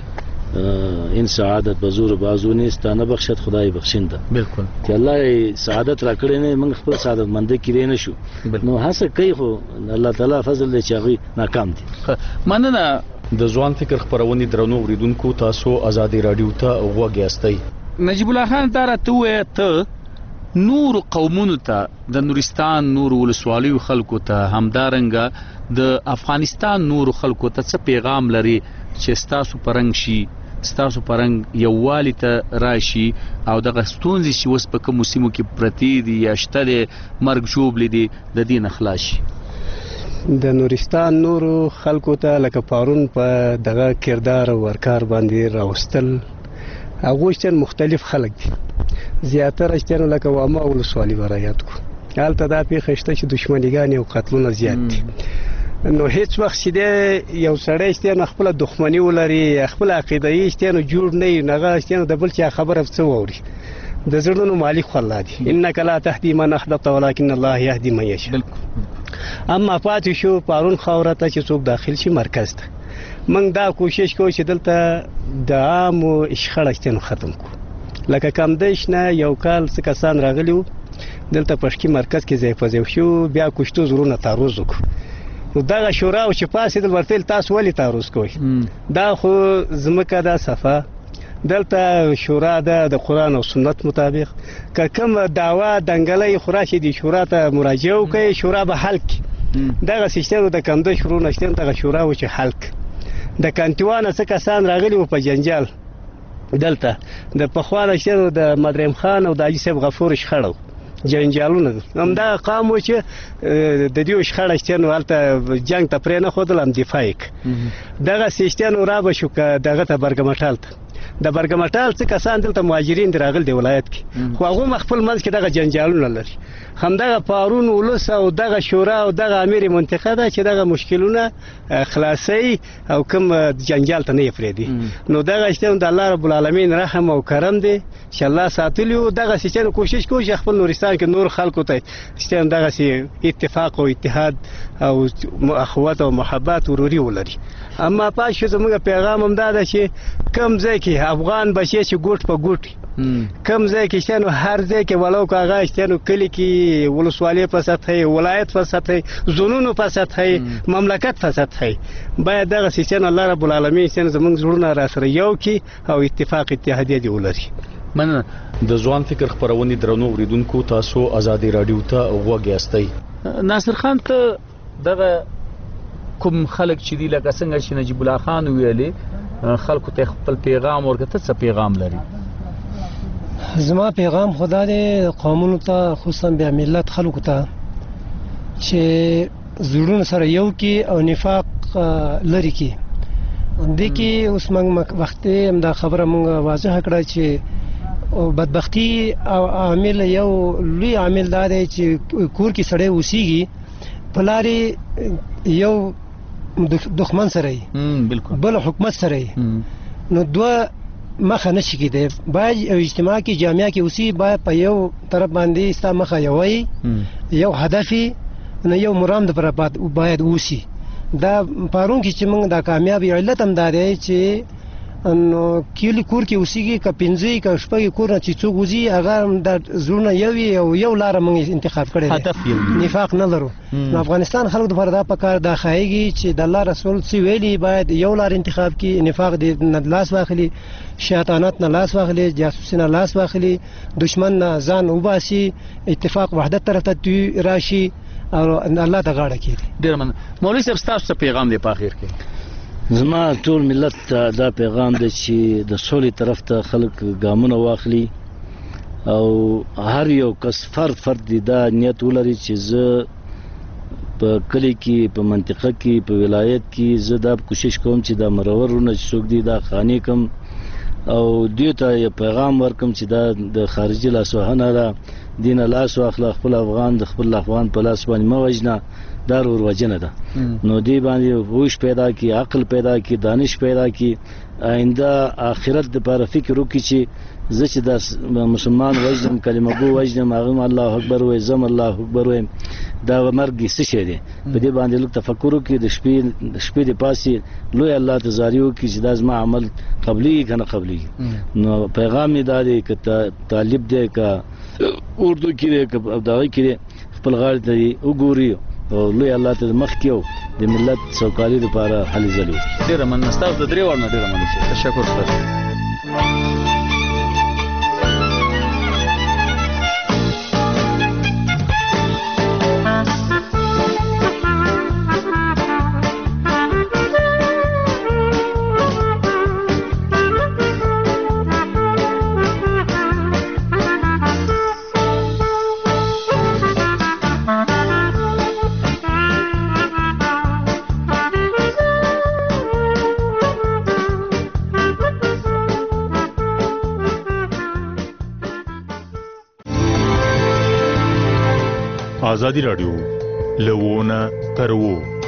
این سعادت بزور بازو نیست تا نه بخشد خدای بخشنده. بالکل چې الله سعادت را کړی نه موږ خپل سعادت مند کړی نه شو، نو هڅه کوي خو الله تعالی فضل دی چې هغه ناکام دي. مننه. د ځوان فکر خبرونې درنو اوریدونکو، تاسو ازادي رادیو ته غوږ یاستئ. نجیب الله خان دا راته ووایه ته نور قومونو ته د نورستان نور ولسوالیو خلکو ته همدارنګه د افغانستان نور خلکو ته څه پیغام لري چې ستاسو پرنګ شي، ستاسو پرنګ یووالي ته راشي او دغه ستونزې چې اوس په کومو سیمو کې پرتې دي یا شته دی مرګ ژوبلې دي د دې نه خلاص شي؟ د نورستان نورو خلکو ته لکه پارون په دغه کردار او ورکار باندې راوستل، هغوی شتن مختلف خلک دي، زیاتره شتن لکه واما ولسوالي برایات کو هلته دا پیښه شته چې دښمنیګانې او قتلونه زیات دي. نو هیڅ وخت چې یو سړی شته خپل دښمنی ولري، خپل عقیده یې شته جوړ نه وي، نغه شته د بل چا خبره څه ووري، د زړونو مالک الله دی. انک لا تهدی من احببت ولكن الله يهدي من يشاء. اما پاتې شو پارون خاوره ته چې څوک داخل شي مرکز ته، موږ دا کوشش کوو چې دلته د عامو شخړه شته ختم کو. لکه کم دیش نه یو کال څه کسان راغلی وو دلته پښکی مرکز کې ځای په ځای شو، بیا کوشتو زرونه تعرض وکړو. نو دغه شورا او چې پاسې د ورتل تاسو ولې تعرض کوئ؟ دا خو زمکه دا صفه دلته شورا ده د قرآن او سنت مطابق، که کوم دعوا دنګلې خوراشي دي شورا ته مراجعه وکړي، شورا به حل کړي. دغه سیستم د کمده شروع نشته، دغه شورا و چې حل کړي. د کانتیوانه څه کسان راغلي و په جنجال دلته د پخوانه شته د مدریم خان او د حاجي صاحب غفور شخړو جنجالونه همدا قام و چې د دې شخړه شته نو هلته جنگ ته پرې نه ښودل، هم دفاع یې دغه سیستم را به شو که دغه ته برګمټال ته د برګمټال څه کسان دلته مهاجرین راغلي دی ولایت کې، خو هغه خپل منځ کې دغه جنجالونه لري. همدغه پارون ولس او دغه شورا او دغه امیر منطقه ده چې دغه مشکلونه خلاصي او کوم جنجال ته نه پرېږدي. نو دغه شته د الله رب العالمین رحم او کرم دی چې الله ساتلی او دغه سیستم کوشش کوي چې خپل نورستان کې نور خلکو ته سیستم دغه سي اتفاق او اتحاد او اخوت او محبت وروري ولري. اما پاشه زموږ پیغام هم دا ده چې کم ځای کې افغان بچي چې ګوټ په ګوټ کم ځای کې شنو هر ځای کې ولو کاغه شنو کلی کې ولسوالۍ په سطح ولایت په سطح زونونو په سطح مملکت په سطح باید دغه سیستم الله رب العالمین سن زموږ زړونه را سره یو کی او اتفاق اتحادیه دی ولري. من د ځوان فکر خبرونې درنو اوریدونکو، تاسو ازادي رادیو ته غوږ یاستئ. ناصر خان ته دغه کوم خلک چې دی لکه څنګه چې نجیب الله خان ویلي خلکو ته خپل پیغام ورکړه، څه پیغام لري؟ زما پیغام خدا دې قومونو ته خصوصا بیا ملت خلکو ته چې زړونه سره یو کی او نفاق لري کی د کی اوس موږ وخت هم دا خبره موږ واضح کړه چې بدبختی او عامل یو لوی عامل دا دی چې کور کې سړی اوسېږي په لارې یو دښمن سره بالکل بل حکومت سره نو دوه مخه نشي کېدی. باید اجتماع کې جامعه کې اوسې باید په یو طرف باندې ستا مخه یوي یو هدف نو یو مرام د پر باید اوسې. دا پارون کې چې موږ دا کامیابی علت هم دا دی چې نو کلی کور کې اوسېږي که پنځه که شپږ کور نه چې څوک وځي هغه د زړونه یو او یو لاره موږ انتخاب کړی هدف نفاق نه لرو. نو افغانستان خلک د فردا په کار دا خایږي چې د الله رسول څه ویلي باید یو لار انتخاب کړي، نفاق دې نه لاس واخلي، شیطانات نه لاس واخلي، جاسوسي نه لاس واخلي، دشمن نه ځان وباسي، اتفاق وحدت طرف ته راشي او الله ته غاړه کړي. ډیر من مولوی صاحب تاسو ته پیغام دی په اخر کې؟ زما ټول ملت ته دا پیغام دی چې د سولې طرف ته خلک ګامونه واخلي او هر یو کس فرد فرد دی دا نیت ولري چې زه په کلی کې په منطقه کې په ولایت کې زه دا کوشش کوم چې دا مرورونه چې څوک دي دا خاني کم او دوی ته یو پیغام ورکم چې دا د خارجي لاسوهنه ده دین لاس واخله خپل افغان د خپل افغان په لاس باندې موجنه دار ور وجنه ده نو دی باندې هوش پیدا کی عقل پیدا کی دانش پیدا کی آینده آخرت د لپاره فکر وکړي چې زه چې د مسلمان وجنم کلمه گو وجنم هغه الله اکبر وای زم الله اکبر وای دا مرګ څه شي دی په دې باندې لږ تفکر وکړي د شپې د شپې د پاسي لوی الله ته زاری وکړي چې دا زما عمل قبلي کنه قبلي نو پیغام یې دا دی ک طالب دی ک اردو کې ک ابداوی کې خپل غاړه ته وګوري او لوی الله ته مخ کېو د ملت سوکالي لپاره حل زلو ډیر من نستاو د درې ورنه ډیر من تشکر ستاسو آزادی راډیو لوونه ترو